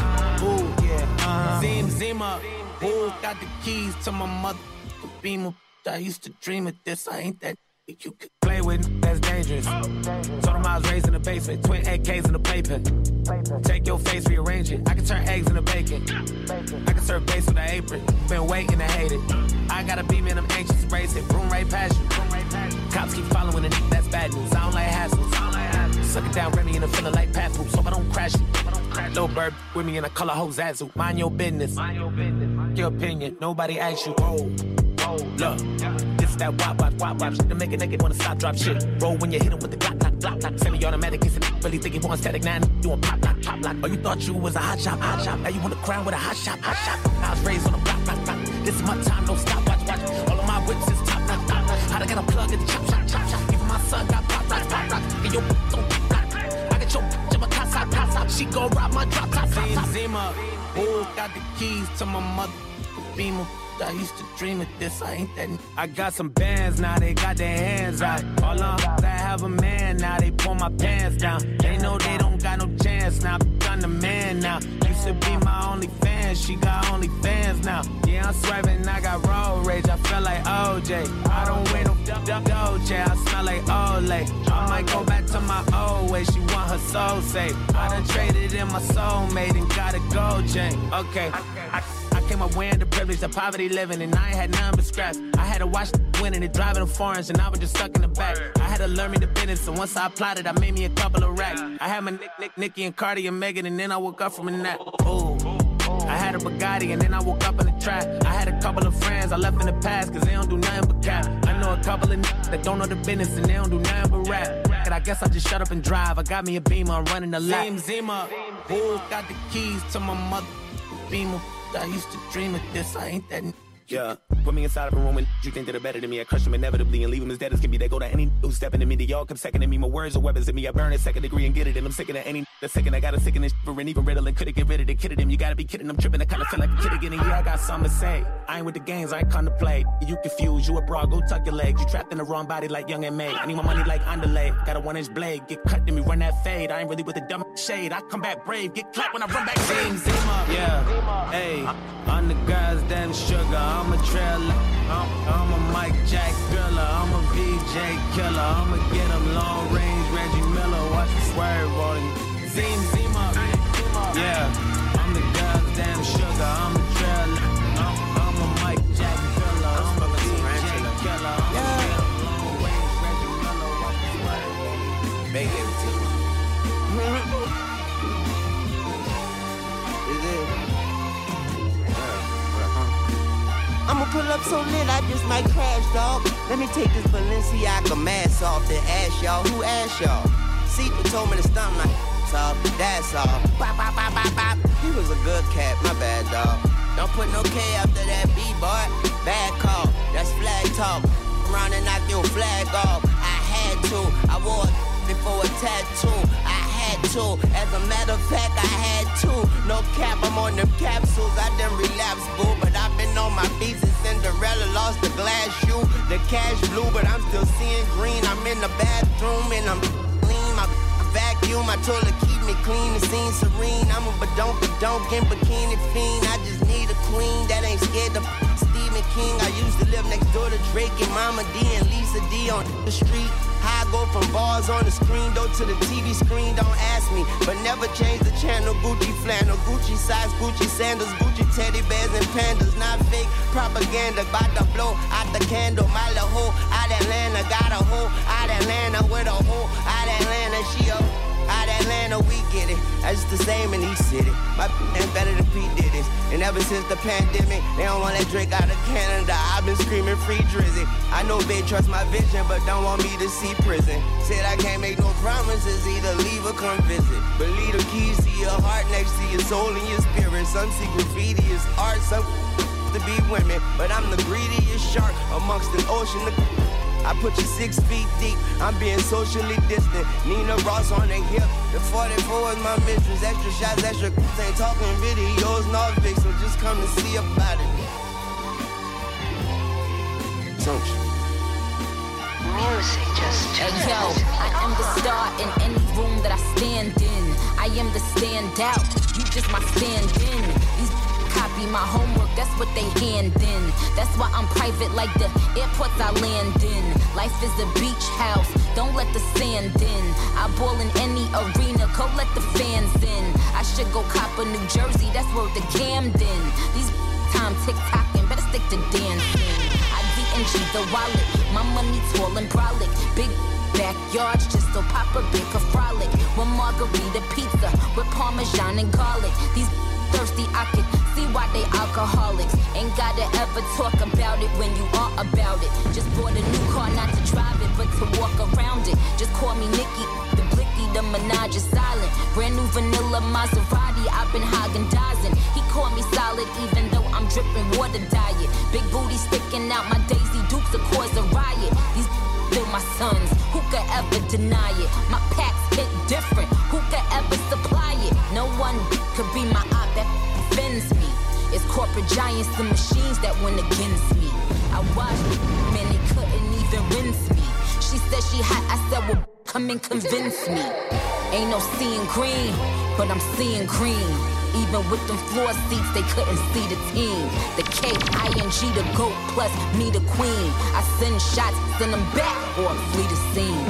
Ooh, yeah, Zima, who got the keys to my mother, the Beamer. I used to dream of this, I ain't that you could play with, that's dangerous. Told them I was raised in the basement, twin AKs in the playpen. Take your face, rearrange it. I can turn eggs into bacon. I can serve base with an apron. Been waiting to hate it. I got a beam in them anxious race it. Room right past you. Cops keep following it, that's bad news. I don't like hassles. Suck it down, Remy, and I'm feeling like pass through. So I don't crash you. Little bird with me in a color hoe Zazu. Mind your business. Your opinion, nobody asks you. Whoa. Look, this that wop shit to make a nigga wanna stop, drop shit. Roll when you hit him with the glock. Semi-automatic, it's a really think he wants static. Now you want pop lock. Oh, you thought you was a hot shot. Now you want the crown with a hot shot. I was raised on a block. This is my time, no stop, watch. All of my whips is top. I got a plug in the chop. Even my son got pop lock. And your don't block. I get your in my casa. She gon' rob my drop top. Zima, who got the keys to my mother, Beamer. I used to dream of this, I ain't that. I got some bands now, they got their hands out. All on, I have a man now, they pull my pants down. They know they don't got no chance now, I'm the man now. Used to be my only fan, she got only fans now. Yeah, I'm swerving, I got road rage, I feel like OJ. I don't wear no Dolce, I smell like Olay. I might go back to my old way, she want her soul saved. I done traded in my soulmate and got a gold chain. Okay, I came up wearing the privilege of poverty living, and I ain't had none but scraps. I had to watch the winning and driving them foreigns, and I was just stuck in the back. I had to learn me the business, so once I applied it, I made me a couple of racks. I had my Nicki and Cardi and Megan, and then I woke up from a nap. Ooh. I had a Bugatti, and then I woke up in the trap. I had a couple of friends I left in the past, cause they don't do nothing but cap. I know a couple of that don't know the business, and they don't do nothing but rap. And I guess I just shut up and drive. I got me a Beamer, I'm running the lap. Zima, who got the keys to my mother, Beamer. I used to dream of this, I ain't that. Yeah, put me inside of a room and you think that they're better than me. I crush them inevitably and leave them as dead as can be. They go to any who's stepping to me. They all come second to me. My words are weapons in me. I burn a second degree and get it. And I'm sicking at any the second. I got a sick in this for an even riddle and couldn't get rid of it. Kidded him. You gotta be kidding. I'm tripping. I kinda feel like a kid again. And yeah, I got something to say. I ain't with the games. I ain't come to play. You confused. You a broad. Go tuck your legs. You trapped in the wrong body like Young and May. I need my money like underlay. Got a 1-inch blade. Get cut to me. Run that fade. I ain't really with the dumb shade. I come back brave. Get clapped when I run back. Zima. Yeah. Hey. On the girls, then sugar. I'm a trailer. I'm a Mike Jack thriller, I'm a VJ killer, I'ma get him long range. Zima. Yeah, I'm the girl, damn sugar. I'm the trail. I'm a Mike Jack Killer. I'm a DJ Killer. I'm a long way, Reggie Miller. What? Make it to you. I'ma pull up so lit, I just might crash, dog. Let me take this Balenciaga mask off and ask y'all. Who asked y'all? Seaton told me to stomp my off. That's all. Bop, bop, bop, bop, bop. He was a good cat, my bad, dog. Don't put no K after that B, boy. Bad call, that's flag talk. Around and knock your flag off. I had to. I wore it before a tattoo. I had to. As a matter of fact, I had to. No cap, I'm on them capsules. I done relapsed, boo. But I've been on my feet since Cinderella lost the glass shoe. The cash blue, but I'm still seeing green. I'm in the bathroom and I'm clean. My vacuum, I told her keep me clean. The scene serene. I'm a badonk in bikini fiend. I just need a queen that ain't scared to Stephen King. I used to live next door to Drake and Mama D and Lisa D on the street. How I go from bars on the screen door to the TV screen, don't ask me. But never change the channel. Gucci flannel, Gucci socks, Gucci sandals, Gucci teddy bears and pandas. Not fake propaganda, bout to blow out the candle. My little hoe out Atlanta, got a hoe out Atlanta with a hoe out Atlanta. She a out Atlanta, we get it. That's the same in each city. My man better than P. Diddy's. And ever since the pandemic, they don't want that Drake out of Canada. I've been screaming free Drizzy. I know they trust my vision, but don't want me to see prison. Said I can't make no promises, either leave or come visit. But leave the keys to your heart next to your soul and your spirit. Some see graffiti as art, some to be women. But I'm the greediest shark amongst an ocean of I put you 6 feet deep, I'm being socially distant. Nina Ross on the hip, the 44 is my mistress. Extra shots, extra ain't talking videos, no big, so just come and see about it. Don't you? Music just hey yo, I am the star in any room that I stand in. I am the standout, you just my stand-in. These copy my homework, that's what they hand in. That's why I'm private like the airports I land in. Life is a beach house, don't let the sand in. I ball in any arena, go let the fans in. I should go cop a New Jersey, that's where the Camden. These time tick-tocking, better stick to dancing. I D&G the wallet, my money tall and brolic. Big backyards just so Papa Big a frolic. One margarita pizza with Parmesan and garlic. These thirsty, I can see why they alcoholics. Ain't gotta ever talk about it when you are about it. Just bought a new car, not to drive it, but to walk around it. Just call me Nikki, the blicky, the Minaj is silent. Brand new vanilla Maserati, I've been Haagen-Dazsing. He called me solid even though I'm dripping water diet. Big booty sticking out, my Daisy Dukes will cause a riot. These still my sons, who could ever deny it? My packs hit different, who could ever supply it? No one could be my op that offends me. It's corporate giants, the machines that went against me. I watched it, man, they couldn't even rinse me. She said she hot, I said, well, come and convince me. Ain't no seeing green, but I'm seeing green. Even with them floor seats, they couldn't see the team. The K-I-N-G, the GOAT, plus me, the queen. I send shots, send them back, or flee the scene.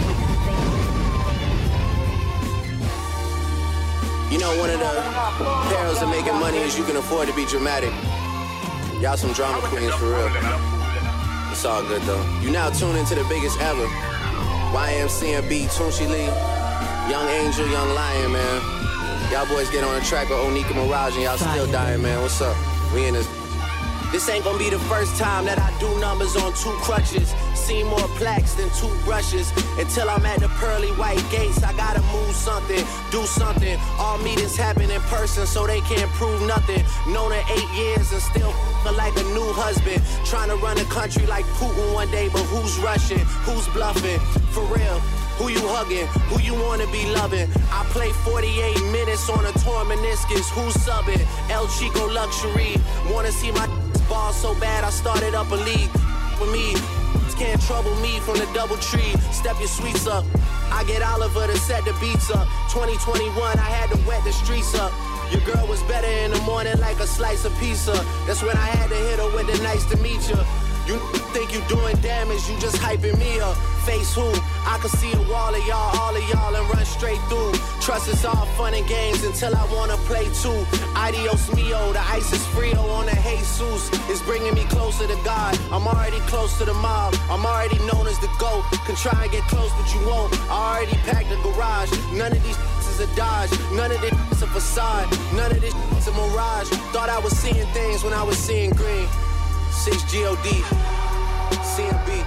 You know, one of the perils of making money is you can afford to be dramatic. Y'all some drama queens for real. It's all good though. You now tune into the biggest ever. YMCMB, Tunchi Lee, Young Angel, Young Lion, man. Y'all boys get on the track with Onika Mirage and y'all still dying, man. What's up? We in this. This ain't gonna be the first time that I do numbers on 2 crutches. See more plaques than 2 brushes. Until I'm at the pearly white gates, I gotta move something, do something. All meetings happen in person, so they can't prove nothing. Known her 8 years and still like a new husband. Trying to run a country like Putin one day, but who's rushing? Who's bluffing? For real. Who you hugging? Who you wanna be loving? I play 48 minutes on a torn meniscus. Who's subbing? El Chico Luxury. Wanna see my ball so bad I started up a league. With me, can't trouble me from the double tree. Step your sweets up. I get Oliver to set the beats up. 2021, I had to wet the streets up. Your girl was better in the morning like a slice of pizza. That's when I had to hit her with the nice to meet you. You think you doing damage, you just hyping me up. Face who? I can see a wall of y'all, all of y'all, and run straight through. Trust it's all fun and games until I wanna play too. Adios mio, the ice is Frio on the Jesus. It's bringing me closer to God. I'm already close to the mob. I'm already known as the GOAT. Can try and get close, but you won't. I already packed the garage. None of these is a dodge. None of this is a facade. None of this is a mirage. Thought I was seeing things when I was seeing green. 6 G.O.D. CMB.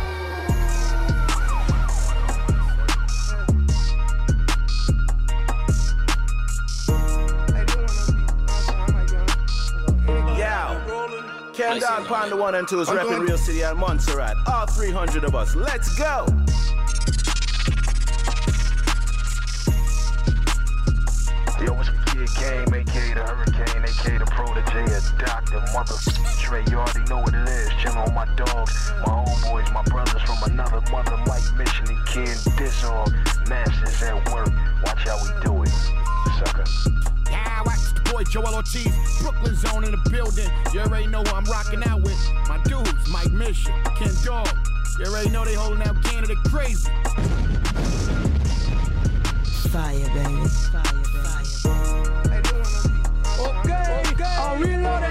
Ken Dog, Panda 1 and 2 is repping Real City and Montserrat. All 300 of us. Let's go! Yo, what's the kid Game, a.k.a. the Hurricane, a.k.a. the Protege, a Dr. Mother Trey. You already know what it is. Chillin' on my dogs, my homeboys, my brothers from another mother, Mike Mission and Ken Dishon. Masters at work. Watch how we do it, sucker. Yeah, watch the boy Joel Ortiz, Brooklyn Zone in the building. You already know who I'm rocking out with. My dudes, Mike Mission, Ken Dog. You already know they holding out Canada crazy. Fire, baby. Fire, baby. Okay, I'm reloading.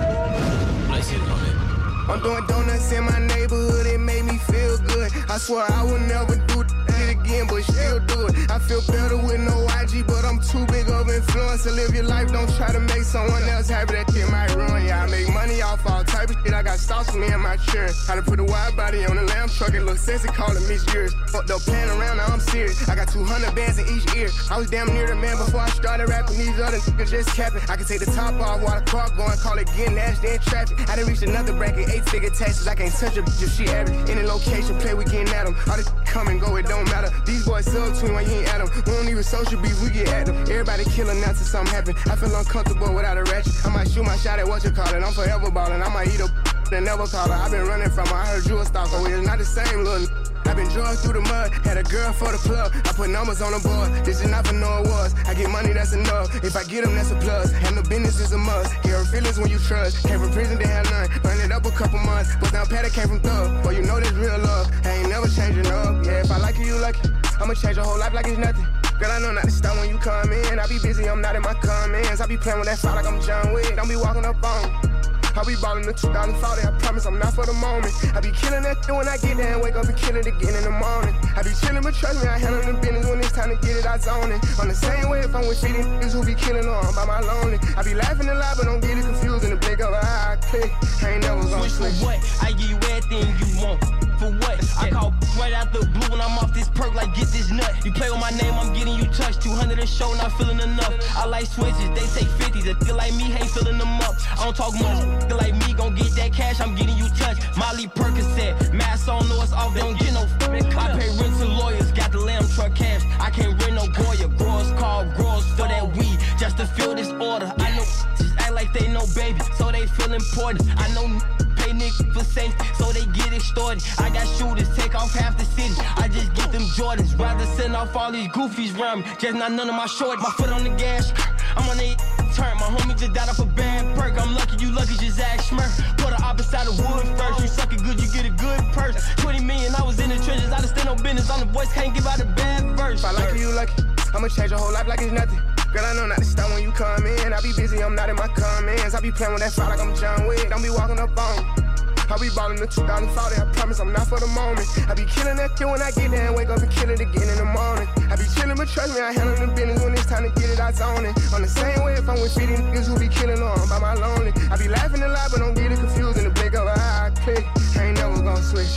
I'm doing donuts in my neighborhood, it made me feel good. I swear I would never do it again, but still do it. I feel better with no IG, but I'm too big of influence to live your life. Don't try to make someone else happy, that shit might ruin ya. I make money off all type of shit. I got stocks for me and my children. How to put a wide body on a lamb truck, it look sexy, call it Miss Years. Fucked up playing around, now I'm serious. I got 200 bands in each ear. I was damn near the man before I started rapping. These other niggas just capping. I can take the top off while the car going, call it getting nasty in traffic. I done reached another bracket, 8-figure taxes. I can't touch a bitch if she average. Any location, play, we getting at them. All this come and go, it don't matter. These boys sub to me when you ain't at them. We don't even social beef, we get at them. Everybody killing now till something happen. I feel uncomfortable without a ratchet. I might shoot my shot at what you call it. I'm forever ballin'. I might eat a and never call her. I been running from her. I heard you a stalker. It's not the same little. I been drugged through the mud. Had a girl for the plug. I put numbers on the board. This is not for no awards. I get money, that's enough. If I get them, that's a plus. Handle business is a must. Get her feelings when you trust. Came from prison, they had none. Burn it up a couple months. But now Patty came from Thug. But you know this real love. I ain't never changing up. Yeah, if I like you, you like it. I'ma change your whole life like it's nothing. Girl, I know not to stop when you come in. I be busy, I'm not in my comments. I be playing with that fire like I'm John Wick. Don't be walking up on me. I be ballin' the 2040, I promise I'm not for the moment. I be killing that shit when I get there and wake up and kill it again in the morning. I be chillin', but trust me, I handle the business when it's time to get it, I zone it. On the same way if I'm with 50 niggas who be killing or I'm by my lonely. I be laughing a lot, but don't get it confused in the blink of an eye. I click, I ain't never gonna switch. For what? I give you everything you want. For what? I call right out the blue when I'm off this perk, like get this nut. You play with my name, I'm getting you touched. 200 a show, not feeling enough. I like switches, they take 50s. A nigga like me ain't filling them up. I don't talk much. Nigga like me gon' get that cash, I'm getting you touched. Molly Percocet, mask on, know it's off, they don't get no I pay rent to lawyers, got the lamb truck cash. I can't rent no Goya. Growers call growers for that weed, just to fill this order. I know just act like they know baby, so they feel important. I know pay niggas for safety, so they get extorted. I got shooters, take off half the city. I just get them Jordans. Rather send off all these goofies round me, just not none of my shorties. My foot on the gas, I'm on the turn. My homie just died off a bad perk. I'm lucky, you lucky, just ask Schmurr. Put her opposite of wood first. You suck it good, you get a good purse. 20 million, I was in the trenches. I just stand on business. On the voice, can't give out a bad verse. If I like you, lucky. I'ma change your whole life like it's nothing. Girl, I know not to stop when you come in. I be busy, I'm not in my comments. I be playing with that fire like I'm John Wick. Don't be walking up on me. I be ballin' the 2040, I promise I'm not for the moment. I be killing that shit when I get there and wake up and kill it again in the morning. I be chillin', but trust me, I handle the business when it's time to get it, I zone it. On the same way if I'm with 50 niggas who be killing on by my lonely. I be laughing a lot, but don't get it confused in the blink of an eye. I click, I ain't never gonna switch.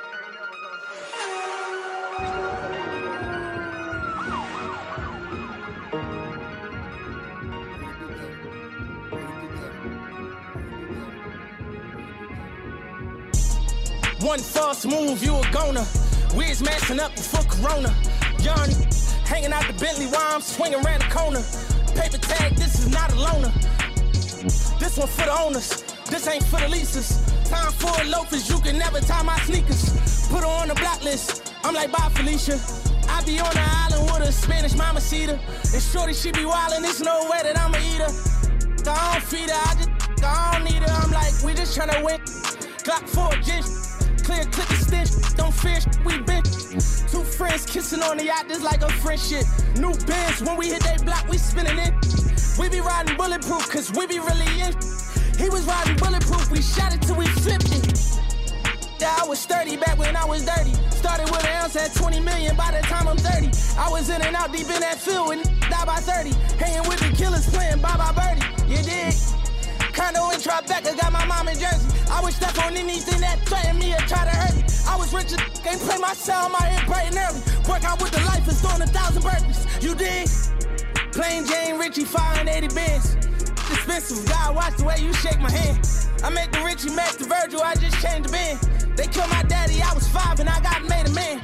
One false move, you a goner. Wiz mashing up before Corona. Young hanging out the Bentley while I'm swinging around the corner. Paper tag, this is not a loaner. This one for the owners, this ain't for the leases. Time for loafers, you can never tie my sneakers. Put her on the block list, I'm like, bye Felicia. I be on the island with a Spanish mamacita. And shorty, she be wildin', there's no way that I'ma eat her. I don't feed her, I don't need her. I'm like, we just tryna win. Glock 4 ginger. Clear click extension. Don't fear we been. Two friends kissing on the yacht, this like a friendship. New Benz, when we hit that block, we spinning it. We be riding bulletproof, cause we be really in. He was riding bulletproof, we shot it till we flipped it. Yeah, I was 30 back when I was dirty. Started with an ounce at 20 million by the time I'm 30. I was in and out deep in that field and died by 30. Hanging with the killers playing bye bye birdie. You dig? Condo in Tribeca, got my mom in Jersey. I would step on anything that threatened me or try to hurt me. I was rich as can't play my sound, my head bright and early. Work out with the life and doing 1,000 burpees. You dig? Plain Jane Richie, 580 bands. Expensive, God, watch the way you shake my hand. I make the Richie match the Virgil, I just changed the band. They killed my daddy, I was 5 and I got made a man.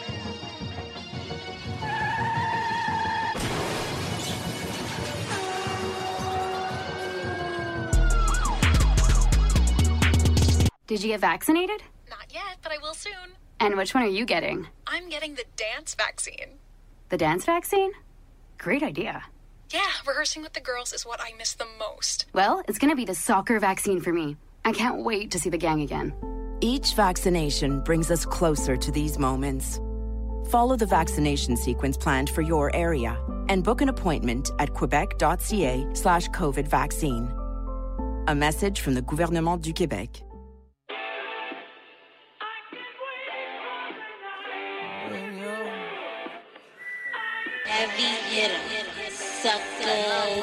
Did you get vaccinated? Not yet, but I will soon. And which one are you getting? I'm getting the dance vaccine. The dance vaccine? Great idea. Yeah, rehearsing with the girls is what I miss the most. Well, it's gonna be the soccer vaccine for me. I can't wait to see the gang again. Each vaccination brings us closer to these moments. Follow the vaccination sequence planned for your area and book an appointment at quebec.ca/COVID vaccine. A message from the Gouvernement du Québec. Heavy hitter, sucker.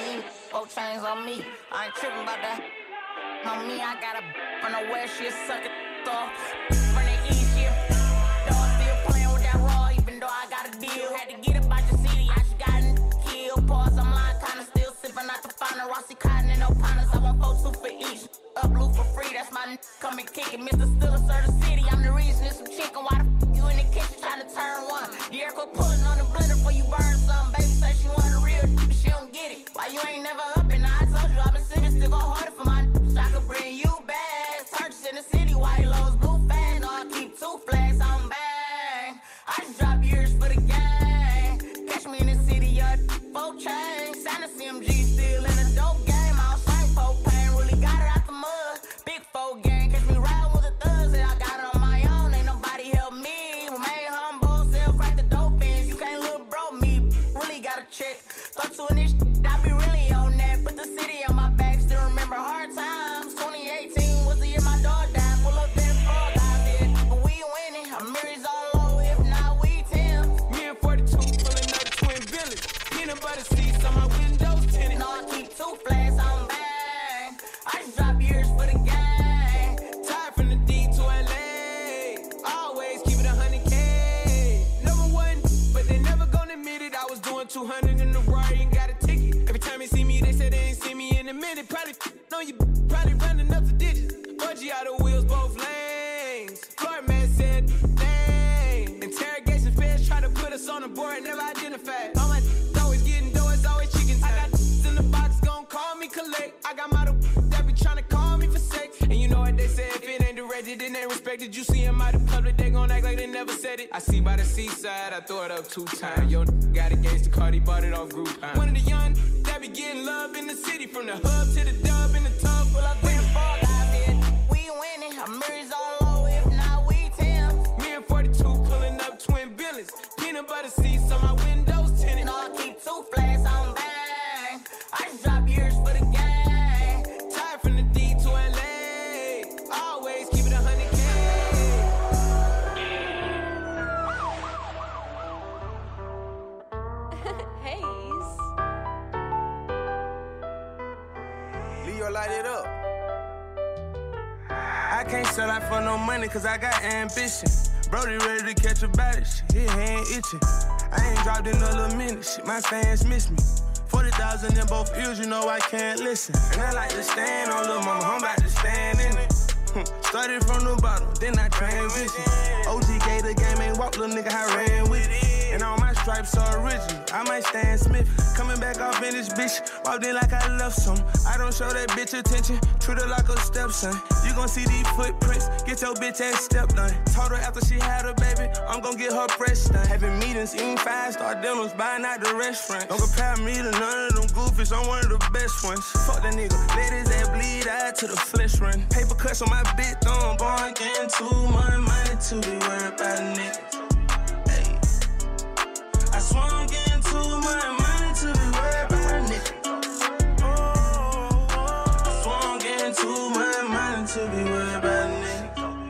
4 chains on me. I ain't tripping about that. On me, I got a from the west, she a sucker. From the east, she a dog still playing with that raw, even though I got a deal. Had to get up out your city, I just got killed. Pause, I'm lying, kinda still sipping out the fountain. Rossi Cotton and no partners, I want 4 2 for each. Up blue for free, that's my come and kick it. Mr. Stiller, sir, the city. I'm the reason it's some chicken. Why the you in the kitchen trying to turn one? The air quit pulling on the blender before you burn something. Baby say she want a real, but she don't get it. Why you ain't never up and I told you I've been sitting still go harder for my I could bring you back. Search in the city, white lows, blue fans. No, I keep 2 flags on bang. I just drop years for the gang. Catch me in the city, 4 chains. Santa CMG still in a dope game. I'll sing 4 pain, really got it out the mud. Big 4 gang, catch me riding with the thugs. And I got it on my own, ain't nobody help me. Remain humble, self crack the dope ends. You can't look bro me, really got a check. Thought to in this I be really on that. Put the city on my back, still remember hard times. 2018 was the year my dog died. Pull up that frog out there, but we winning. I'm mirrors on low, if not we 10. Me and 42 pulling up twin village. Peanut butter seats on my windows tinted. No, I keep 2 flags on bang. I just drop years for the gang. Tired from the D to LA. Always keep it 100K. Number 1, but they never gonna admit it. I was doing 200 in the Rari and got a ticket. Every time they see me, they say they ain't see me in a minute. Probably know you probably running up the digits. Budgie out of wheels, both lanes. Floor man said, dang. Interrogation feds try to put us on the board, never identified. All my always getting dough, it's always chicken time. I got in the box, gon' call me collect. I got model that be tryna call me for sex. And you know what they say, if it ain't directed, it ain't respected. You see him out in public, they gon' act like they never said it. I see by the seaside, I throw it up 2 times. Yo, got a gangsta card, he bought it off Groupon. One of the young that be getting love in the city, from the hub to the dub in the tub. Pull up in the fog out there. We winning, I'm mirrors on low, if not we 10. Me and 42 pulling up twin billions. Peanut butter seats on my windows tinted. No, I keep 2 flags on bang. I just drop years for the gang. Tired from the D to LA. Always keep it 100K. Haze. Leo, light it up. I can't sell out for no money, cause I got ambition. Brody ready to catch a body, shit, his hand itching. I ain't dropped in a little minute, shit, my fans miss me. 40,000 in both ears, you know I can't listen. And I like to stand on Lil' Mama, I'm about to stand in it. Started from the bottom, then I transition. OG gave the game, ain't walk, little nigga, I ran with it. And all my stripes are original. I might Stan Smith. Coming back off in this bitch. Walked in like I left some. I don't show that bitch attention. Treat her like a stepson. You gon' see these footprints. Get your bitch ass stepped on. Told her after she had her baby, I'm gon' get her fresh done. Having meetings, eating 5-star dinners, buying out the restaurant. Don't compare me to none of them goofies. I'm one of the best ones. Fuck that nigga. Let his ass bleed out to the flesh run. Paper cuts on my big thumb. Boy, I'm getting too much money to be worried about a nigga. Hey. I swear I'm getting too much money to be worried about a nigga. I swear I'm getting too much money to be worried about a nigga.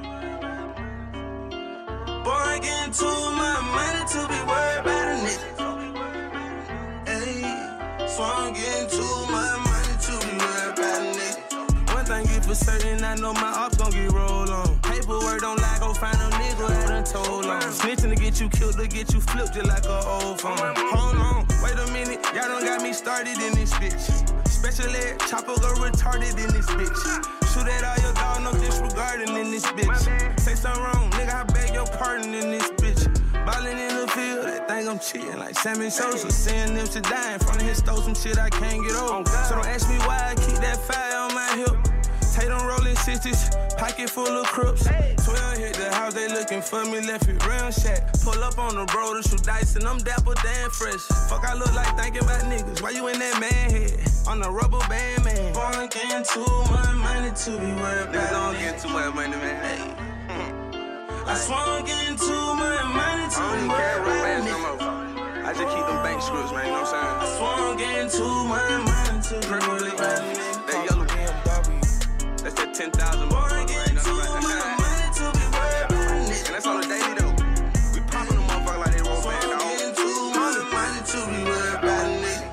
Boy, I'm getting too much money to be worried about a nigga. Hey. So I'm getting too much money to be worried about a nigga. One thing is for certain, I know my ops gon' get rolled on. Paperwork don't lie, go find a nigga that done told on. Snitching to get you killed, to get you flipped just like an old phone. Hold on, wait a minute, y'all done got me started in this bitch. Special ed, chopper go retarded in this bitch. Shoot at all your dog, no disregarding in this bitch. Say something wrong, nigga, I beg your pardon in this bitch. Ballin' in the field, they think I'm cheating like Sammy Sosa. Seeing them to die in front of his stole some shit I can't get over. So don't ask me why I keep that fire on my hip. Take them rolling 60s, pocket full of crooks. 12 hit the house, they looking for me, left it round shack. Pull up on the bro to shoot dice and I'm dapper damn fresh. Fuck, I look like thinking about niggas. Why you in that man head? On the rubber band, man. Boy, I'm getting too much money to be worried about. Niggas don't get too much money, man. Hey. I swear I'm getting too much money to be worried about niggas. I just keep them bank scripts, man, you know what I'm saying? I swear I'm getting too much money to be worried about niggas. That yellow BMW. That's that 10,000 more. Boy, getting too much money to be worried about niggas. And that's on the daily though. We popping them motherfuckers like they roll band, dog. I'm getting too much money to be worried about niggas.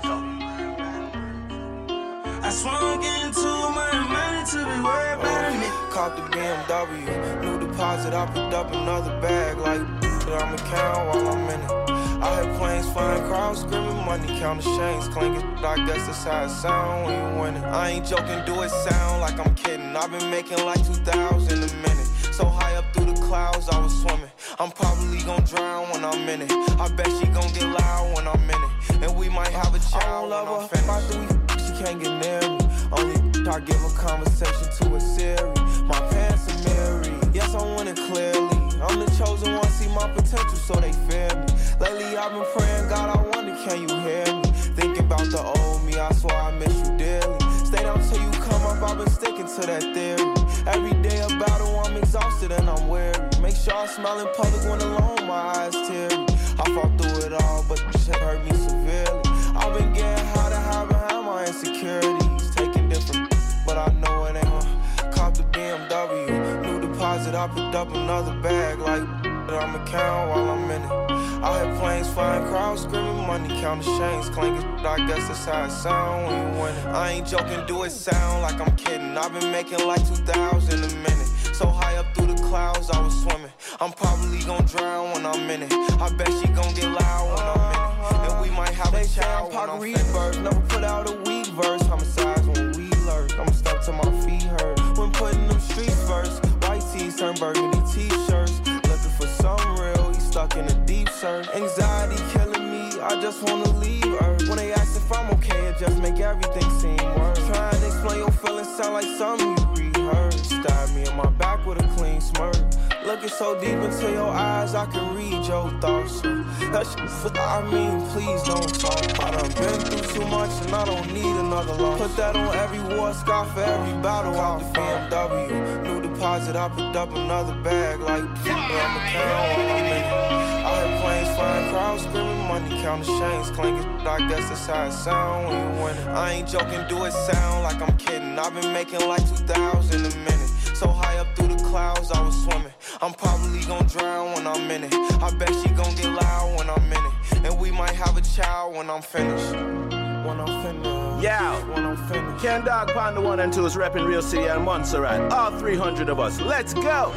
I swear I'm getting too much money to be worried about niggas. Caught the BMW, new deposit, I picked up another bag like I'ma count while I'm in it. I hear planes flying, crowds screaming, money counting chains clinking. I guess that's how it sound when you winning. I ain't joking, do it sound like I'm kidding. I've been making like 2,000 a minute. So high up through the clouds, I was swimming. I'm probably gon' drown when I'm in it. I bet she gon' get loud when I'm in it. And we might have a child when I'm finished. She can't get near me. Only I give a conversation to a Siri. My pants are mirrored. Yes, I'm winning clearly. I'm the chosen one, see my potential, so they fear me. Lately, I've been praying, God, I wonder, can you hear me? Thinking about the old me, I swear I miss you dearly. Stay down till you come up, I've been sticking to that theory. Every day a battle, I'm exhausted and I'm weary. Make sure I smile in public when alone, my eyes teary. I fought through it all, but the shit hurt me severely. I've been getting how to hide behind my insecurities. Taking different, but I know it ain't one. Caught the BMW, new deposit, I picked up another bag like I'ma count while I'm in it. I hear planes flying, crowds screaming, money counting chains clinking. I guess that's how it sound when you winning. I ain't joking, do it sound like I'm kidding. I've been making like 2,000 a minute. So high up through the clouds, I was swimming. I'm probably gon' drown when I'm in it. I bet she gon' get loud when I'm in it. And we might have a child when I'm finished. Never put out a weak verse. Homicides when we lurk. I'ma step till my feet hurt. When putting them streets first. White tees turn burgundy t-shirts. Looking for something real, he stuck in a deep search. Anxiety killing me, I just wanna leave Earth. When they ask if I'm okay, it just make everything seem worse. Trying to explain your feelings sound like something you rehearsed. Stab me in my back with a clean smirk. Looking so deep into your eyes, I can read your thoughts. That shit, I mean, please don't talk. I done been through too much and I don't need another loss. Put that on every war scar for every battle. Caught the BMW, new deposit, I picked up another bag like I'ma count while I'm in it. I hear planes flying, crowds screaming, money counting chains clinking. I guess that's how it sound when you winning. I ain't joking, do it sound like I'm kidding. I've been making like 2,000 a minute. So high up through the clouds, I was swimming. I'm probably gon' drown when I'm in it. I bet she gon' get loud when I'm in it. And we might have a child when I'm finished. When I'm finished. Yeah. When I'm finished. Ken Dog Panda 1 and 2 is repping Real City and Montserrat. All 300 of us. Let's go.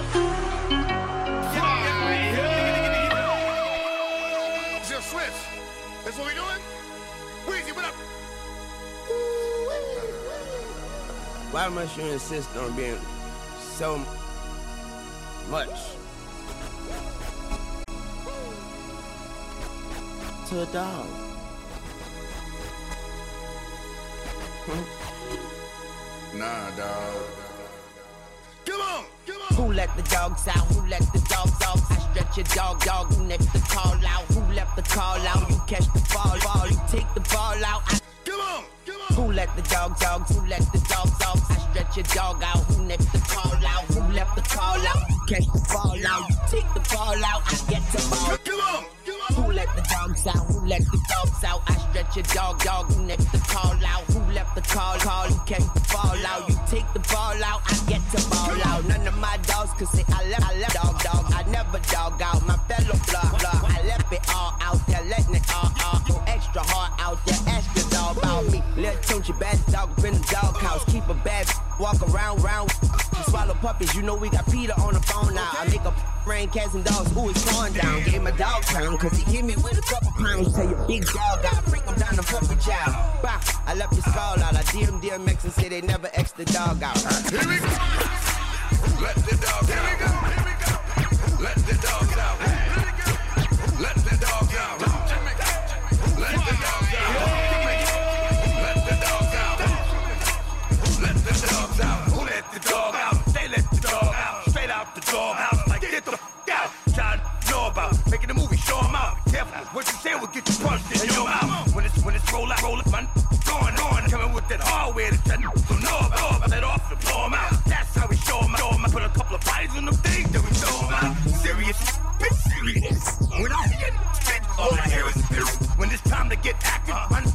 Just switch. That's what we doing? Weezy, what up? Why must you insist on being so much? to a dog? Nah, dog. Come on. Who let the dogs out? Who let the dogs out? I stretch your dog. Who next to call out? Who left the call out? You catch the ball. You take the ball out. Come on. Who let the dogs out? Who let the dogs out? I stretch your dog out. Who next to call out? Who left the call out? You catch the ball out. You take the ball out. I get the ball. Come on. Who let the dogs out? Who let the dogs out? I stretch your dog. Who next to call out? Who left the call? You catch the ball out. You take the ball out. I get the ball out. None of my dogs can say I left dog. I never dog out my fellow blood. I left it all out there, letting it all out. Go extra hard out there, ask your dog about me. Little Tunchi, bad dog in the doghouse. Keep a bad walk around. Swallow puppies, you know we got Peter on the phone now. I make a rain, cats and dogs, who is torn down. Gave my dog crown, cause he hit me with a couple pounds. Tell your big dog, I freak him down the puppy child. Bah, I left your skull out. I DMX and say they never X the dog out. Here we go. Let the dog out. Here we go. Let the dog out. Let the dog out. Let the dog out. Let the dog out. Let the dogs out. Who let the dog out? They let the dog out. Straight out the dog house. Like get the out. Trying to know about making a movie, show 'em out. Be careful, what you say will get you punched in your mouth. When it's roll up, man, going on. Coming with that hardware that you don't know about. Let off and blow 'em out. That's how we show 'em out. Put a couple of bodies on them things, then we show 'em out. Serious, big serious. When I hear it, all I hear is when it's time to get active.